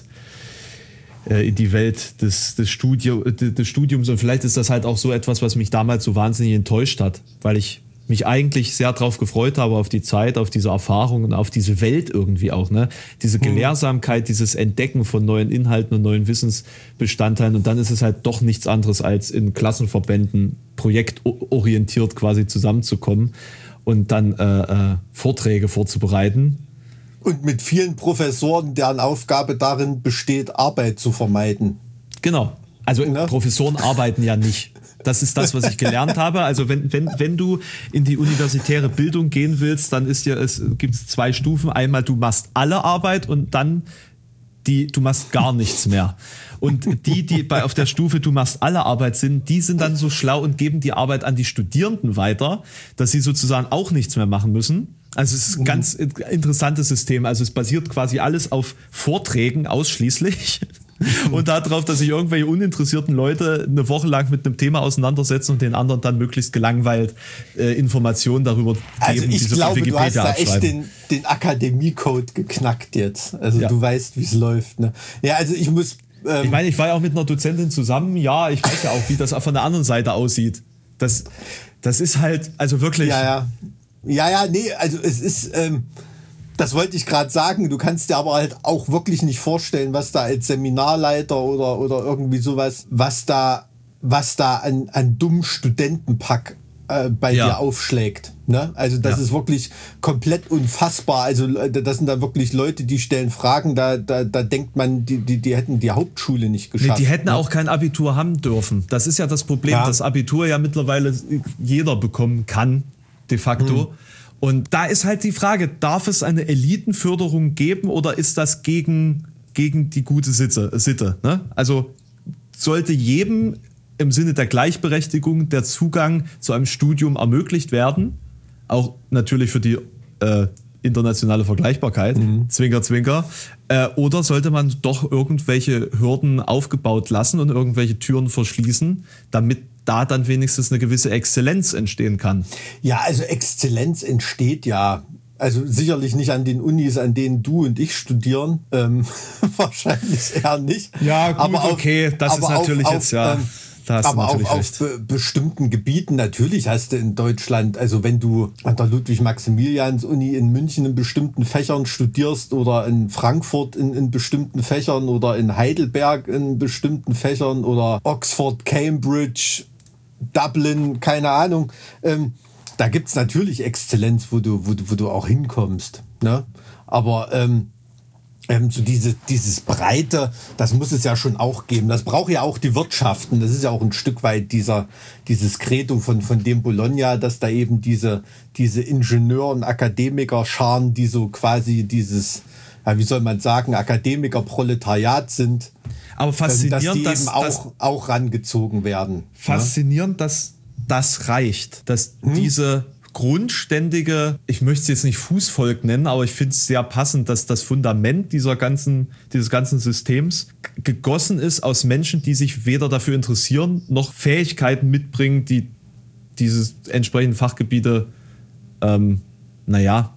äh, in die Welt des, des, Studio, des Studiums. Und vielleicht ist das halt auch so etwas, was mich damals so wahnsinnig enttäuscht hat, weil ich mich eigentlich sehr drauf gefreut habe, auf die Zeit, auf diese Erfahrung und auf diese Welt irgendwie auch, ne? Diese Gelehrsamkeit, dieses Entdecken von neuen Inhalten und neuen Wissensbestandteilen, und dann ist es halt doch nichts anderes, als in Klassenverbänden projektorientiert quasi zusammenzukommen und dann äh, äh, Vorträge vorzubereiten. Und mit vielen Professoren, deren Aufgabe darin besteht, Arbeit zu vermeiden. Genau. Also Ne? Professoren arbeiten ja nicht. Das ist das, was ich gelernt habe. Also wenn, wenn, wenn du in die universitäre Bildung gehen willst, dann ist ja, es gibt zwei Stufen. Einmal, du machst alle Arbeit und dann die, du machst gar nichts mehr. Und die, die bei auf der Stufe du machst alle Arbeit sind, die sind dann so schlau und geben die Arbeit an die Studierenden weiter, dass sie sozusagen auch nichts mehr machen müssen. Also es ist ein ganz interessantes System. Also es basiert quasi alles auf Vorträgen ausschließlich. Und darauf, dass sich irgendwelche uninteressierten Leute eine Woche lang mit einem Thema auseinandersetzen und den anderen dann möglichst gelangweilt äh, Informationen darüber geben, Also ich die sie glaube, von du hast Wikipedia da echt abschreiben. den, den Akademie-Code geknackt jetzt. Also Ja. du weißt, wie es läuft. Ne? Ja, also ich muss... Ähm, Ich meine, ich war ja auch mit einer Dozentin zusammen. Ja, ich weiß ja auch, wie das von der anderen Seite aussieht. Das, das ist halt, also wirklich... ja, ja. Ja, ja, nee, also es ist... Ähm, das wollte ich gerade sagen. Du kannst dir aber halt auch wirklich nicht vorstellen, was da als Seminarleiter oder, oder irgendwie sowas, was da, was da an, an dummen Studentenpack äh, bei Ja. dir aufschlägt. Ne? Also das Ja. ist wirklich komplett unfassbar. Also das sind da wirklich Leute, die stellen Fragen, da, da, da denkt man, die, die, die hätten die Hauptschule nicht Nee, geschafft. die hätten ne? auch kein Abitur haben dürfen. Das ist ja das Problem, Ja. dass Abitur ja mittlerweile jeder bekommen kann, de facto. Hm. Und da ist halt die Frage, darf es eine Elitenförderung geben oder ist das gegen, gegen die gute Sitte? Sitte ne? Also sollte jedem im Sinne der Gleichberechtigung der Zugang zu einem Studium ermöglicht werden, auch natürlich für die äh, internationale Vergleichbarkeit, Mhm. Zwinker, Zwinker, äh, oder sollte man doch irgendwelche Hürden aufgebaut lassen und irgendwelche Türen verschließen, damit da dann wenigstens eine gewisse Exzellenz entstehen kann? Ja, also Exzellenz entsteht ja, also sicherlich nicht an den Unis, an denen du und ich studieren, ähm, wahrscheinlich eher nicht. Ja, gut, aber auf, okay, das aber ist natürlich auf, jetzt, ja, ähm, da hast du aber natürlich auf, recht. auf be bestimmten Gebieten, natürlich hast du in Deutschland, also wenn du an der Ludwig-Maximilians-Uni in München in bestimmten Fächern studierst oder in Frankfurt in, in bestimmten Fächern oder in Heidelberg in bestimmten Fächern oder Oxford, Cambridge, Dublin, keine Ahnung, ähm, da gibt's natürlich Exzellenz, wo du, wo, du- wo du auch hinkommst. Ne? Aber ähm, ähm, so diese, dieses Breite, das muss es ja schon auch geben. Das braucht ja auch die Wirtschaften. Das ist ja auch ein Stück weit dieser, dieses Credo von, von dem Bologna, dass da eben diese, diese Ingenieur- und Akademiker-Scharen, die so quasi dieses, ja, wie soll man sagen, Akademiker-Proletariat sind, Aber ähm, dass faszinierend, die dass, eben dass, auch, auch rangezogen werden. faszinierend, dass das reicht, dass Hm? diese grundständige, ich möchte es jetzt nicht Fußvolk nennen, aber ich finde es sehr passend, dass das Fundament dieser ganzen, dieses ganzen Systems g- gegossen ist aus Menschen, die sich weder dafür interessieren, noch Fähigkeiten mitbringen, die diese entsprechenden Fachgebiete, ähm, naja,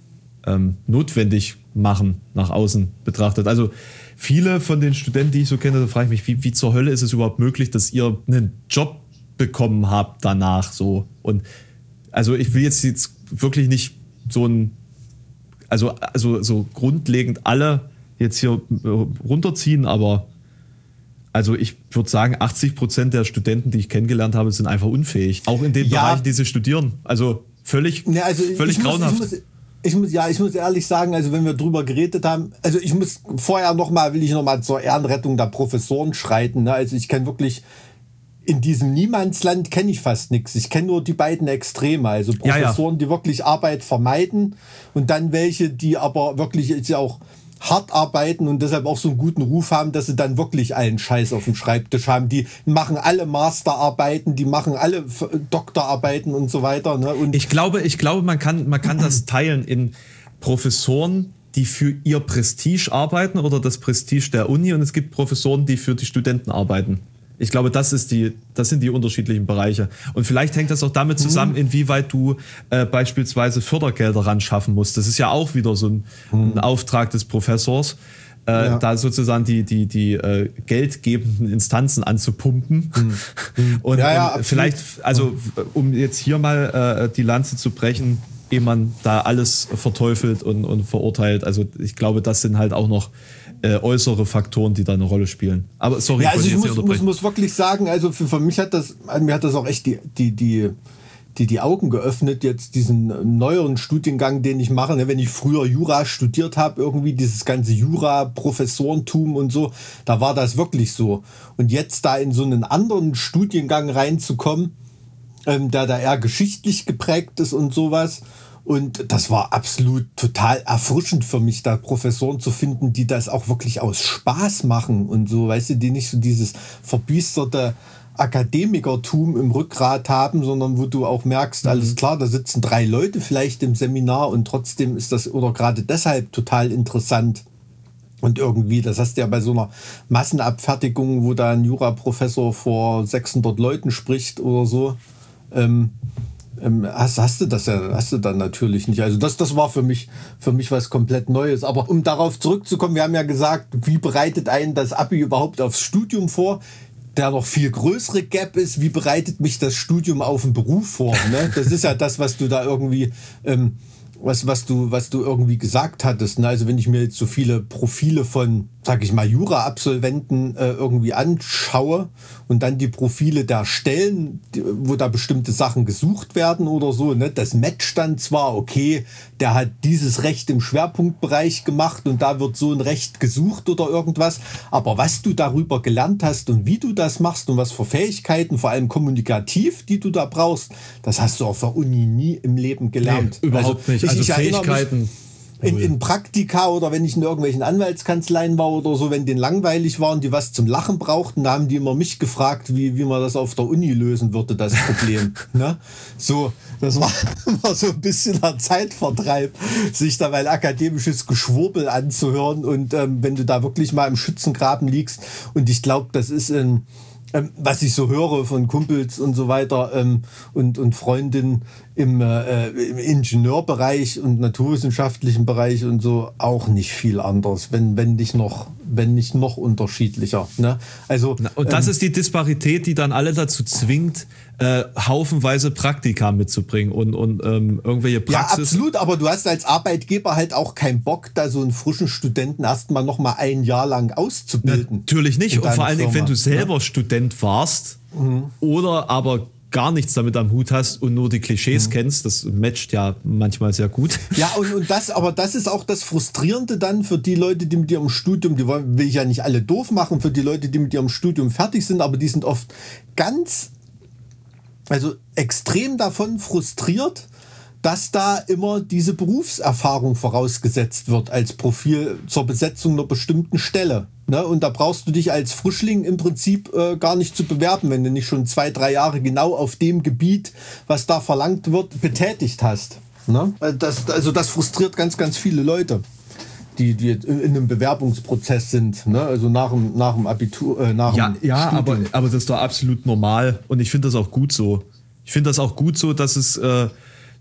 ähm, notwendig machen, nach außen betrachtet. Also viele von den Studenten, die ich so kenne, da frage ich mich, wie, wie zur Hölle ist es überhaupt möglich, dass ihr einen Job bekommen habt danach so. Und also ich will jetzt, jetzt wirklich nicht so ein, also, also so grundlegend alle jetzt hier äh, runterziehen, aber also ich würde sagen, achtzig Prozent der Studenten, die ich kennengelernt habe, sind einfach unfähig. Auch in den Ja. Bereichen, die sie studieren. Also völlig, Ja, also völlig ich muss, grauenhaft. ich muss, ich muss, ja, ich muss ehrlich sagen, also wenn wir drüber geredet haben, also ich muss vorher noch mal, will ich noch mal zur Ehrenrettung der Professoren schreiten. Ne? Also ich kenne wirklich, in diesem Niemandsland kenne ich fast nichts. Ich kenne nur die beiden Extreme, also Ja, ja. Professoren, die wirklich Arbeit vermeiden und dann welche, die aber wirklich jetzt ja auch hart arbeiten und deshalb auch so einen guten Ruf haben, dass sie dann wirklich allen Scheiß auf dem Schreibtisch haben. Die machen alle Masterarbeiten, die machen alle F- Doktorarbeiten und so weiter. Ne? Und Ich glaube, ich glaube, man kann, man kann das teilen in Professoren, die für ihr Prestige arbeiten oder das Prestige der Uni, und es gibt Professoren, die für die Studenten arbeiten. Ich glaube, das ist die, das sind die unterschiedlichen Bereiche. Und vielleicht hängt das auch damit zusammen, mhm. inwieweit du äh, beispielsweise Fördergelder ran schaffen musst. Das ist ja auch wieder so ein, mhm. ein Auftrag des Professors, äh, ja. da sozusagen die, die, die äh, geldgebenden Instanzen anzupumpen. Mhm. Und, ja, ja, und vielleicht, also um jetzt hier mal äh, die Lanze zu brechen, ehe man da alles verteufelt und, und verurteilt. Also ich glaube, das sind halt auch noch äh, äußere Faktoren, die da eine Rolle spielen. Aber sorry, ja, also ich, ich muss, muss, muss wirklich sagen, also für, für mich hat das, mir hat das auch echt die, die, die, die, die Augen geöffnet, jetzt diesen neueren Studiengang, den ich mache. Wenn ich früher Jura studiert habe, irgendwie dieses ganze Jura-Professorentum und so, da war das wirklich so. Und jetzt da in so einen anderen Studiengang reinzukommen, ähm, der da eher geschichtlich geprägt ist und sowas. Und das war absolut total erfrischend für mich, da Professoren zu finden, die das auch wirklich aus Spaß machen und so, weißt du, die nicht so dieses verbiesterte Akademikertum im Rückgrat haben, sondern wo du auch merkst, mhm. alles klar, da sitzen drei Leute vielleicht im Seminar und trotzdem ist das oder gerade deshalb total interessant. Und irgendwie, das hast du ja bei so einer Massenabfertigung, wo da ein Juraprofessor vor sechshundert Leuten spricht oder so, ähm, Hast, hast du das ja, hast du dann natürlich nicht. Also das, das war für mich, für mich was komplett Neues. Aber um darauf zurückzukommen, wir haben ja gesagt, wie bereitet einen das Abi überhaupt aufs Studium vor? Der noch viel größere Gap ist, wie bereitet mich das Studium auf den Beruf vor? Ne? Das ist ja das, was du da irgendwie, ähm, was, was du, was du irgendwie gesagt hattest. Ne? Also wenn ich mir jetzt so viele Profile von, sag ich mal, Jura-Absolventen äh, irgendwie anschaue und dann die Profile der Stellen, die, wo da bestimmte Sachen gesucht werden oder so, ne? Das matcht dann zwar, okay, der hat dieses Recht im Schwerpunktbereich gemacht und da wird so ein Recht gesucht oder irgendwas, aber was du darüber gelernt hast und wie du das machst und was für Fähigkeiten, vor allem kommunikativ, die du da brauchst, das hast du auf der Uni nie im Leben gelernt. Nee, überhaupt also, nicht. Ich, also ich Fähigkeiten... In, in Praktika oder wenn ich in irgendwelchen Anwaltskanzleien war oder so, wenn denen langweilig war und die was zum Lachen brauchten, da haben die immer mich gefragt, wie, wie man das auf der Uni lösen würde, das Problem. Ne? So, das war, war so ein bisschen ein Zeitvertreib, sich da mal akademisches Geschwurbel anzuhören und ähm, wenn du da wirklich mal im Schützengraben liegst und ich glaube, das ist ein Ähm, was ich so höre von Kumpels und so weiter ähm, und, und Freundinnen im, äh, im Ingenieurbereich und naturwissenschaftlichen Bereich und so auch nicht viel anders, wenn, wenn nicht noch, wenn nicht noch unterschiedlicher. Ne? Also, und das ähm, ist die Disparität, die dann alle dazu zwingt, äh, haufenweise Praktika mitzubringen und, und ähm, irgendwelche Praxis. Ja, absolut, aber du hast als Arbeitgeber halt auch keinen Bock, da so einen frischen Studenten erstmal noch mal ein Jahr lang auszubilden. Natürlich nicht. Und vor allen Dingen, wenn du selber ja? Student warst mhm. oder aber gar nichts damit am Hut hast und nur die Klischees mhm. kennst, das matcht ja manchmal sehr gut. Ja, und, und das, aber das ist auch das Frustrierende dann für die Leute, die mit ihrem Studium, die wollen, will ich ja nicht alle doof machen, für die Leute, die mit ihrem Studium fertig sind, aber die sind oft ganz, also extrem davon frustriert, dass da immer diese Berufserfahrung vorausgesetzt wird als Profil zur Besetzung einer bestimmten Stelle. Ne? Und da brauchst du dich als Frischling im Prinzip äh, gar nicht zu bewerben, wenn du nicht schon zwei, drei Jahre genau auf dem Gebiet, was da verlangt wird, betätigt hast. Ne? Das, also das frustriert ganz, ganz viele Leute, die, die in einem Bewerbungsprozess sind, ne? Also nach dem, nach dem Abitur, äh, nach ja, dem ja, Studium. aber, aber das ist doch absolut normal und ich finde das auch gut so. Ich finde das auch gut so, dass es äh,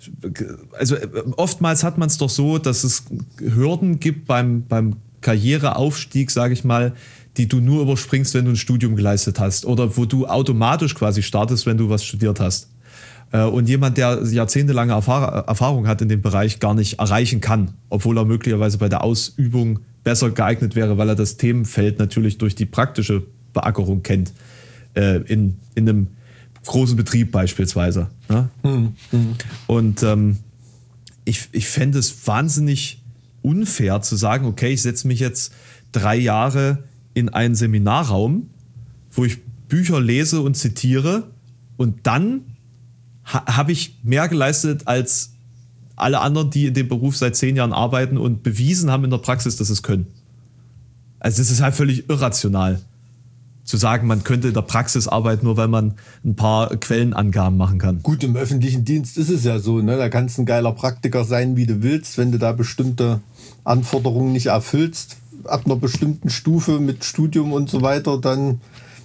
also oftmals hat man es doch so, dass es Hürden gibt beim, beim Karriereaufstieg, sage ich mal, die du nur überspringst, wenn du ein Studium geleistet hast oder wo du automatisch quasi startest, wenn du was studiert hast. Und jemand, der jahrzehntelange Erfahrung hat in dem Bereich, gar nicht erreichen kann, obwohl er möglicherweise bei der Ausübung besser geeignet wäre, weil er das Themenfeld natürlich durch die praktische Beackerung kennt, in, in einem großen Betrieb beispielsweise. Ne? Hm, hm. Und ähm, ich, ich fände es wahnsinnig unfair zu sagen, okay, ich setze mich jetzt drei Jahre in einen Seminarraum, wo ich Bücher lese und zitiere und dann ha- habe ich mehr geleistet als alle anderen, die in dem Beruf seit zehn Jahren arbeiten und bewiesen haben in der Praxis, dass sie es können. Also das ist halt völlig irrational. Zu sagen, man könnte in der Praxis arbeiten, nur weil man ein paar Quellenangaben machen kann. Gut, im öffentlichen Dienst ist es ja so, ne? Da kannst du ein geiler Praktiker sein, wie du willst, wenn du da bestimmte Anforderungen nicht erfüllst, ab einer bestimmten Stufe mit Studium und so weiter, dann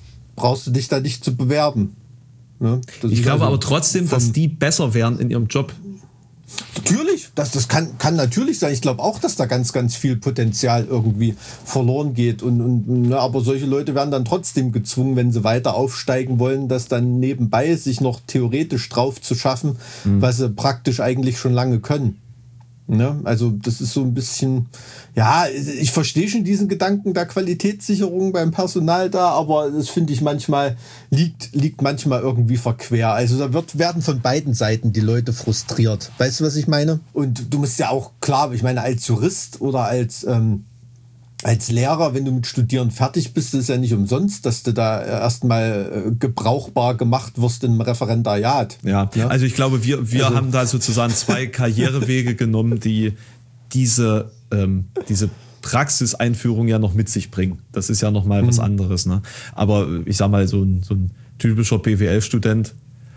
brauchst du dich da nicht zu bewerben. Ne? Ich glaube also aber trotzdem, dass die besser wären in ihrem Job. Natürlich, das, das kann, kann natürlich sein. Ich glaube auch, dass da ganz, ganz viel Potenzial irgendwie verloren geht. Und, und, ne, aber solche Leute werden dann trotzdem gezwungen, wenn sie weiter aufsteigen wollen, das dann nebenbei sich noch theoretisch drauf zu schaffen, mhm. was sie praktisch eigentlich schon lange können. Ne? Also das ist so ein bisschen, ja, ich verstehe schon diesen Gedanken der Qualitätssicherung beim Personal da, aber das finde ich manchmal, liegt, liegt manchmal irgendwie verquer. Also da wird, werden von beiden Seiten die Leute frustriert. Weißt du, was ich meine? Und du musst ja auch, klar, ich meine, als Jurist oder als, ähm, als Lehrer, wenn du mit Studieren fertig bist, ist ja nicht umsonst, dass du da erstmal äh, gebrauchbar gemacht wirst im Referendariat. Ja, ja? Also ich glaube, wir, wir also, haben da sozusagen zwei Karrierewege genommen, die diese, ähm, diese Praxiseinführung ja noch mit sich bringen. Das ist ja nochmal was anderes. Ne? Aber ich sag mal, so ein, so ein typischer B W L-Student,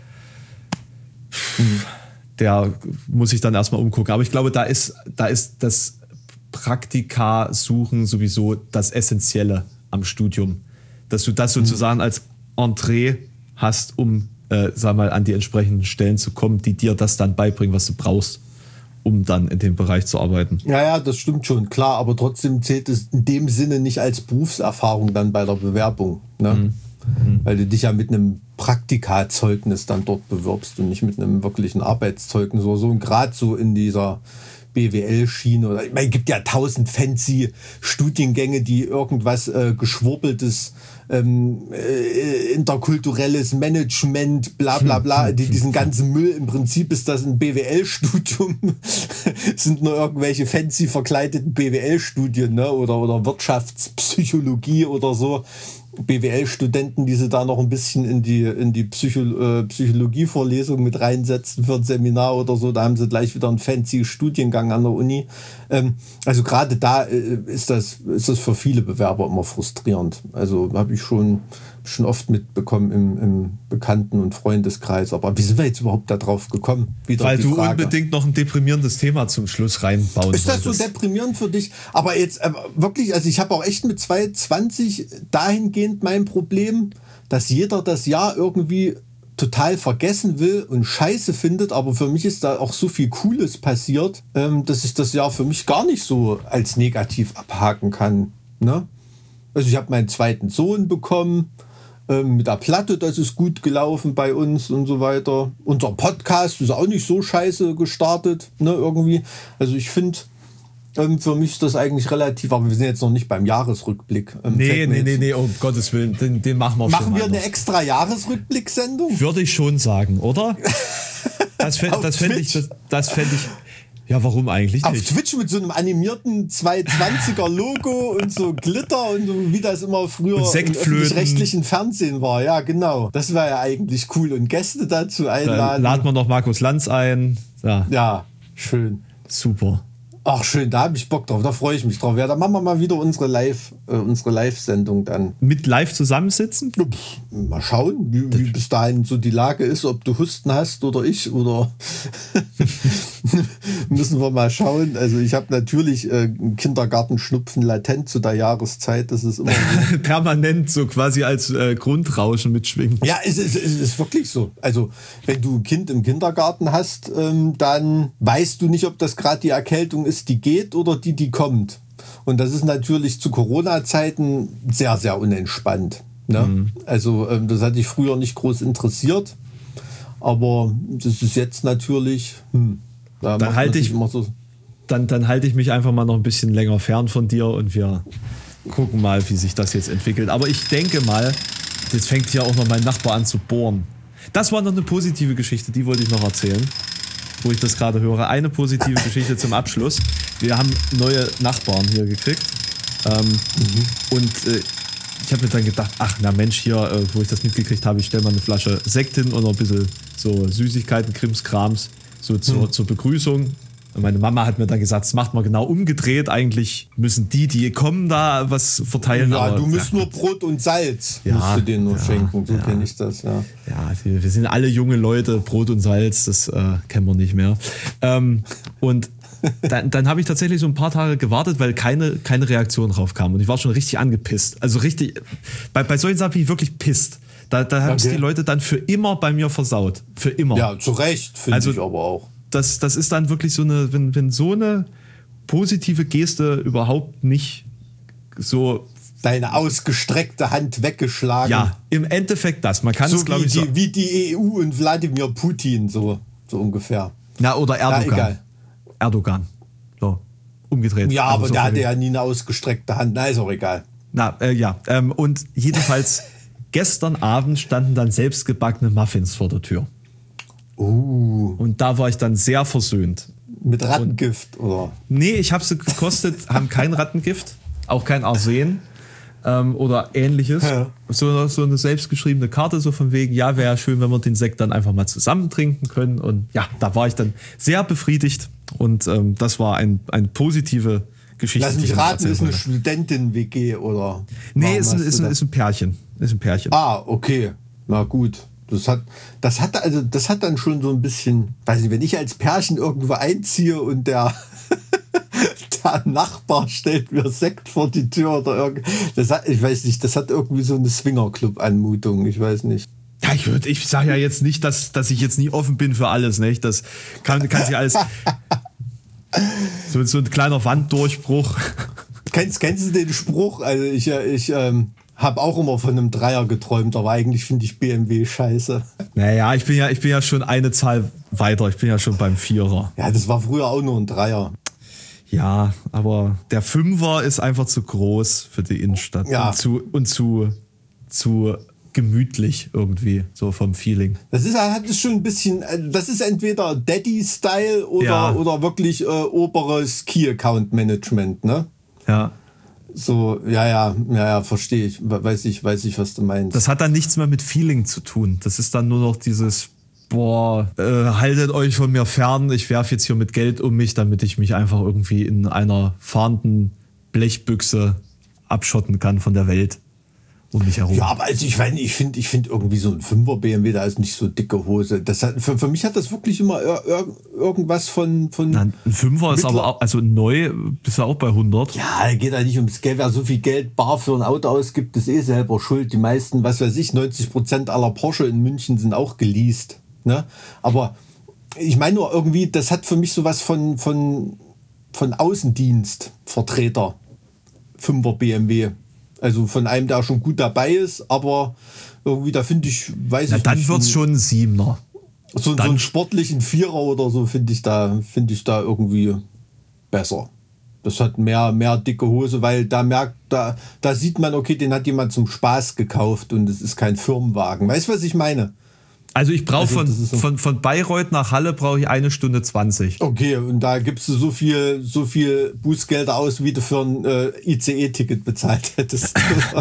mhm. der muss sich dann erstmal umgucken. Aber ich glaube, da ist, da ist das Praktika suchen sowieso das Essentielle am Studium. Dass du das sozusagen als Entree hast, um äh, sag mal, an die entsprechenden Stellen zu kommen, die dir das dann beibringen, was du brauchst, um dann in dem Bereich zu arbeiten. Ja, ja, das stimmt schon, klar, aber trotzdem zählt es in dem Sinne nicht als Berufserfahrung dann bei der Bewerbung. Ne? Mhm. Mhm. Weil du dich ja mit einem Praktikazeugnis dann dort bewirbst und nicht mit einem wirklichen Arbeitszeugnis oder so. Und gerade so in dieser B W L-Schiene oder ich meine, es gibt ja tausend fancy Studiengänge, die irgendwas äh, geschwurbeltes, ähm, äh, interkulturelles Management, bla bla bla, die, diesen ganzen Müll, im Prinzip ist das ein B W L-Studium, sind nur irgendwelche fancy verkleideten B W L-Studien, ne? oder, oder Wirtschaftspsychologie oder so. B W L-Studenten, die sie da noch ein bisschen in die, in die Psycho, äh, Psychologie-Vorlesung mit reinsetzen für ein Seminar oder so, da haben sie gleich wieder einen fancy Studiengang an der Uni. Ähm, also gerade da äh, ist das, ist das für viele Bewerber immer frustrierend. Also habe ich schon, schon oft mitbekommen im, im Bekannten- und Freundeskreis. Aber wie sind wir jetzt überhaupt da drauf gekommen? Wieder Weil die du Frage. Unbedingt noch ein deprimierendes Thema zum Schluss reinbauen Ist das wolltest. so deprimierend für dich? Aber jetzt äh, wirklich, also ich habe auch echt mit zwei zwanzig dahingehend mein Problem, dass jeder das Jahr irgendwie total vergessen will und scheiße findet, aber für mich ist da auch so viel Cooles passiert, ähm, dass ich das Jahr für mich gar nicht so als negativ abhaken kann. Ne? Also ich habe meinen zweiten Sohn bekommen, ähm, mit der Platte, das ist gut gelaufen bei uns und so weiter. Unser Podcast ist auch nicht so scheiße gestartet, ne, irgendwie. Also ich finde, ähm, für mich ist das eigentlich relativ, aber wir sind jetzt noch nicht beim Jahresrückblick. Ähm, nee, nee, nee, nee, um Gottes Willen, den, den machen wir machen schon. Machen wir anders. eine extra Jahresrückblick-Sendung? Würde ich schon sagen, oder? Das fände das fänd ich, das, das fänd ich, ja, warum eigentlich Auf nicht? Twitch mit so einem animierten zweihundertzwanziger Logo und so Glitter und so, wie das immer früher im öffentlich-rechtlichen Fernsehen war. Ja, genau. Das wäre ja eigentlich cool. Und Gäste dazu einladen. Dann laden wir noch Markus Lanz ein. Ja, ja, schön. Super. Ach schön, da habe ich Bock drauf, da freue ich mich drauf. Ja, dann machen wir mal wieder unsere Live, äh, unsere Live-Sendung dann. Mit live zusammensitzen? Ja, pff, mal schauen, wie, wie bis dahin so die Lage ist, ob du Husten hast oder ich oder müssen wir mal schauen. Also ich habe natürlich äh, Kindergartenschnupfen latent zu der Jahreszeit, das ist immer so. Permanent so quasi als äh, Grundrauschen mitschwingen. Ja, es ist, es ist wirklich so. Also wenn du ein Kind im Kindergarten hast, ähm, dann weißt du nicht, ob das gerade die Erkältung ist, die geht oder die, die kommt. Und das ist natürlich zu Corona-Zeiten sehr, sehr unentspannt. Ne? Mhm. Also ähm, das hat dich früher nicht groß interessiert, aber das ist jetzt natürlich, hm, da dann halte ich immer so. Dann, dann halte ich mich einfach mal noch ein bisschen länger fern von dir und wir gucken mal, wie sich das jetzt entwickelt. Aber ich denke mal, jetzt fängt hier auch noch mein Nachbar an zu bohren. Das war noch eine positive Geschichte, die wollte ich noch erzählen, wo ich das gerade höre. Eine positive Geschichte zum Abschluss. Wir haben neue Nachbarn hier gekriegt. Ähm, mhm. Und äh, ich habe mir dann gedacht, ach na Mensch, hier, äh, wo ich das mitgekriegt habe, ich stelle mal eine Flasche Sekt hin und noch ein bisschen so Süßigkeiten, Krimskrams, so zur, mhm. zur Begrüßung. Und meine Mama hat mir dann gesagt, das macht man genau umgedreht. Eigentlich müssen die, die kommen, da was verteilen. Ja, aber, du musst ja, nur Brot und Salz, ja, musst du denen nur ja, schenken. So ja. kenne ich das, ja. Ja, wir sind alle junge Leute, Brot und Salz, das äh, kennen wir nicht mehr. Ähm, und dann, dann habe ich tatsächlich so ein paar Tage gewartet, weil keine, keine Reaktion drauf kam. Und ich war schon richtig angepisst. Also richtig, bei, bei solchen Sachen bin ich wirklich pisst. Da, da haben es Okay. die Leute dann für immer bei mir versaut. Für immer. Ja, zu Recht, finde Also- ich aber auch. Das, das ist dann wirklich so eine, wenn, wenn so eine positive Geste überhaupt nicht so, Deine ausgestreckte Hand weggeschlagen. ja, im Endeffekt das. Man kann So es, glaube wie ich, so, die, wie die E U und Wladimir Putin, so, so ungefähr. na, oder Ja, Erdogan. egal. Erdogan. So, umgedreht. Ja, aber so der von hatte wegen. ja nie eine ausgestreckte Hand. Na, ist auch egal. Na, äh, ja. Ähm, und jedenfalls, gestern Abend standen dann selbstgebackene Muffins vor der Tür. Uh, Und da war ich dann sehr versöhnt. mit Rattengift, oder? Nee, ich habe sie gekostet, haben kein Rattengift, auch kein Arsen ähm, oder ähnliches. Ja. So, so eine selbstgeschriebene Karte, so von wegen, ja, wäre schön, wenn wir den Sekt dann einfach mal zusammen trinken können. Und ja, da war ich dann sehr befriedigt und ähm, das war ein, eine positive Geschichte. Lass die mich ich noch raten, erzählen ist eine wollte. Studentin-W G, oder? Nee, Warum ist ein, hast ist, du ein, das? ist ein Pärchen. Ist ein Pärchen. Ah, okay. Na gut. Das hat, das hat, also, das hat dann schon so ein bisschen, weiß nicht, wenn ich als Pärchen irgendwo einziehe und der, der Nachbar stellt mir Sekt vor die Tür oder irgend, das hat, ich weiß nicht, das hat irgendwie so eine Swingerclub-Anmutung, ich weiß nicht. Ja, ich würde, ich sage ja jetzt nicht, dass, dass ich jetzt nie offen bin für alles, nicht? Das kann, kann sich alles. So, so ein kleiner Wanddurchbruch. Kennst, kennst du den Spruch? Also ich, äh, ich ähm, habe auch immer von einem Dreier geträumt, aber eigentlich finde ich B M W scheiße. Naja, ich bin ja, ich bin ja schon eine Zahl weiter. Ich bin ja schon beim Vierer. Ja, das war früher auch nur ein Dreier. Ja, aber der Fünfer ist einfach zu groß für die Innenstadt. Ja. Und zu, und zu, zu gemütlich irgendwie, so vom Feeling. Das ist hat es schon ein bisschen, äh, das ist entweder Daddy-Style oder, Ja. oder wirklich äh, oberes Key-Account-Management, ne? Ja. So, ja, ja, ja, ja, verstehe ich. Weiß ich, weiß ich, was du meinst. Das hat dann nichts mehr mit Feeling zu tun. Das ist dann nur noch dieses, boah, äh, haltet euch von mir fern, ich werfe jetzt hier mit Geld um mich, damit ich mich einfach irgendwie in einer fahrenden Blechbüchse abschotten kann von der Welt um mich herum. Ja, aber also ich meine, ich finde, ich finde irgendwie so ein Fünfer B M W, da ist nicht so dicke Hose. Das hat, für, für mich hat das wirklich immer ir, ir, irgendwas von, von. Na, ein Fünfer ist Mittler- aber auch, also neu bist du auch bei hundert. Ja, geht ja nicht ums Geld. Wer so viel Geld bar für ein Auto ausgibt, ist eh selber schuld. Die meisten, was weiß ich, neunzig Prozent aller Porsche in München sind auch geleast. Ne? Aber ich meine nur irgendwie, das hat für mich sowas von, von, von Außendienstvertreter. Fünfer B M W. Also von einem, der schon gut dabei ist, aber irgendwie, da finde ich, weiß Na, ich dann nicht. wird's ein- schon ein Siebener. So, so Dann- einen sportlichen Vierer oder so finde ich da, finde ich da irgendwie besser. Das hat mehr, mehr dicke Hose, weil da merkt, da, da sieht man, okay, den hat jemand zum Spaß gekauft und es ist kein Firmenwagen. Weißt du, was ich meine? Also ich brauche Also von, das ist so- von, von Bayreuth nach Halle brauche ich eine Stunde zwanzig. Okay, und da gibst du so viel, so viel Bußgelder aus, wie du für ein äh, I C E-Ticket bezahlt hättest.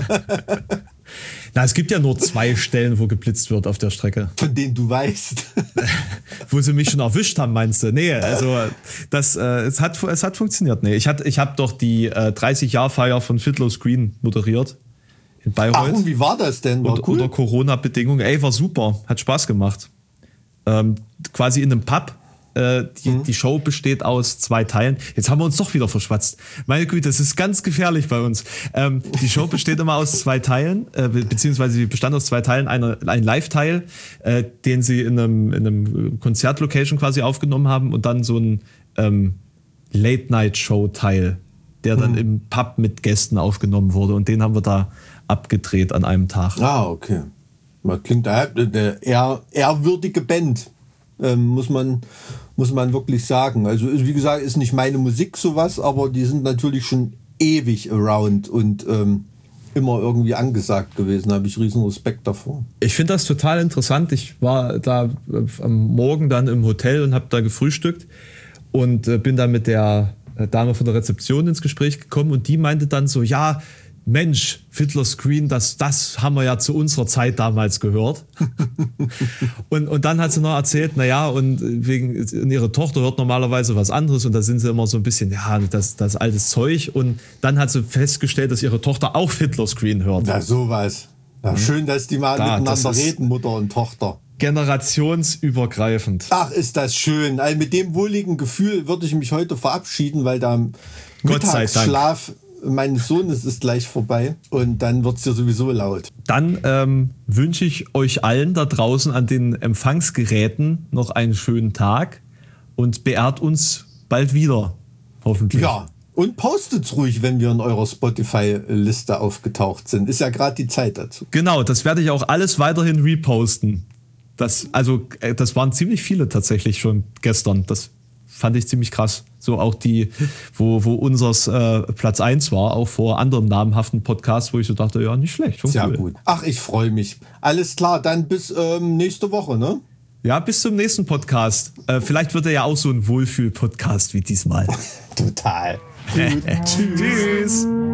Na, es gibt ja nur zwei Stellen, wo geblitzt wird auf der Strecke. Von denen du weißt. Wo sie mich schon erwischt haben, meinst du? Nee, also das, äh, es, hat, es hat funktioniert. Nee, ich, hat, ich habe doch die äh, dreißig-Jahr-Feier von Fiddler Screen moderiert in Bayreuth. Ach, und wie war das denn? War unter, cool? unter Corona-Bedingungen. Ey, war super. Hat Spaß gemacht. Ähm, quasi in einem Pub. Äh, die, Mhm. die Show besteht aus zwei Teilen. Jetzt haben wir uns doch wieder verschwatzt. Meine Güte, das ist ganz gefährlich bei uns. Ähm, die Show besteht immer aus zwei Teilen, äh, be- beziehungsweise sie bestand aus zwei Teilen. Eine, ein Live-Teil, äh, den sie in einem, in einem Konzertlocation quasi aufgenommen haben und dann so ein ähm, Late-Night-Show-Teil, der dann im Pub mit Gästen aufgenommen wurde. Und den haben wir da abgedreht an einem Tag. Ah, okay. Man klingt äh, eine ehr, ehrwürdige Band, ähm, muss man muss man wirklich sagen. Also wie gesagt, ist nicht meine Musik sowas, aber die sind natürlich schon ewig around und ähm, immer irgendwie angesagt gewesen. Da habe ich riesen Respekt davor. Ich finde das total interessant. Ich war da äh, am Morgen dann im Hotel und habe da gefrühstückt und äh, bin dann mit der äh, Dame von der Rezeption ins Gespräch gekommen und die meinte dann so, ja, Mensch, Fiddler Screen, das, das haben wir ja zu unserer Zeit damals gehört. und, und dann hat sie noch erzählt, naja, und wegen und ihre Tochter hört normalerweise was anderes und da sind sie immer so ein bisschen, ja, das, das altes Zeug. Und dann hat sie festgestellt, dass ihre Tochter auch Fiddler Screen hört. Na, sowas. Ja, schön, dass die mal Da, miteinander das ist- reden, Mutter und Tochter. generationsübergreifend. Ach, ist das schön. Also mit dem wohligen Gefühl würde ich mich heute verabschieden, weil der Mittagsschlaf meines Sohnes ist gleich vorbei und dann wird es ja sowieso laut. Dann ähm, wünsche ich euch allen da draußen an den Empfangsgeräten noch einen schönen Tag und beehrt uns bald wieder, hoffentlich. Ja, und postet's ruhig, wenn wir in eurer Spotify-Liste aufgetaucht sind. Ist ja gerade die Zeit dazu. Genau, das werde ich auch alles weiterhin reposten. Das, also, das waren ziemlich viele tatsächlich schon gestern. Das fand ich ziemlich krass. So auch die, wo, wo unseres äh, Platz eins war, auch vor anderen namhaften Podcasts, wo ich so dachte, ja, nicht schlecht. Schon Sehr cool. gut. Ach, ich freue mich. Alles klar, dann bis ähm, nächste Woche, ne? Ja, bis zum nächsten Podcast. Äh, vielleicht wird er ja auch so ein Wohlfühl-Podcast wie diesmal. Total. Tschüss. Tschüss.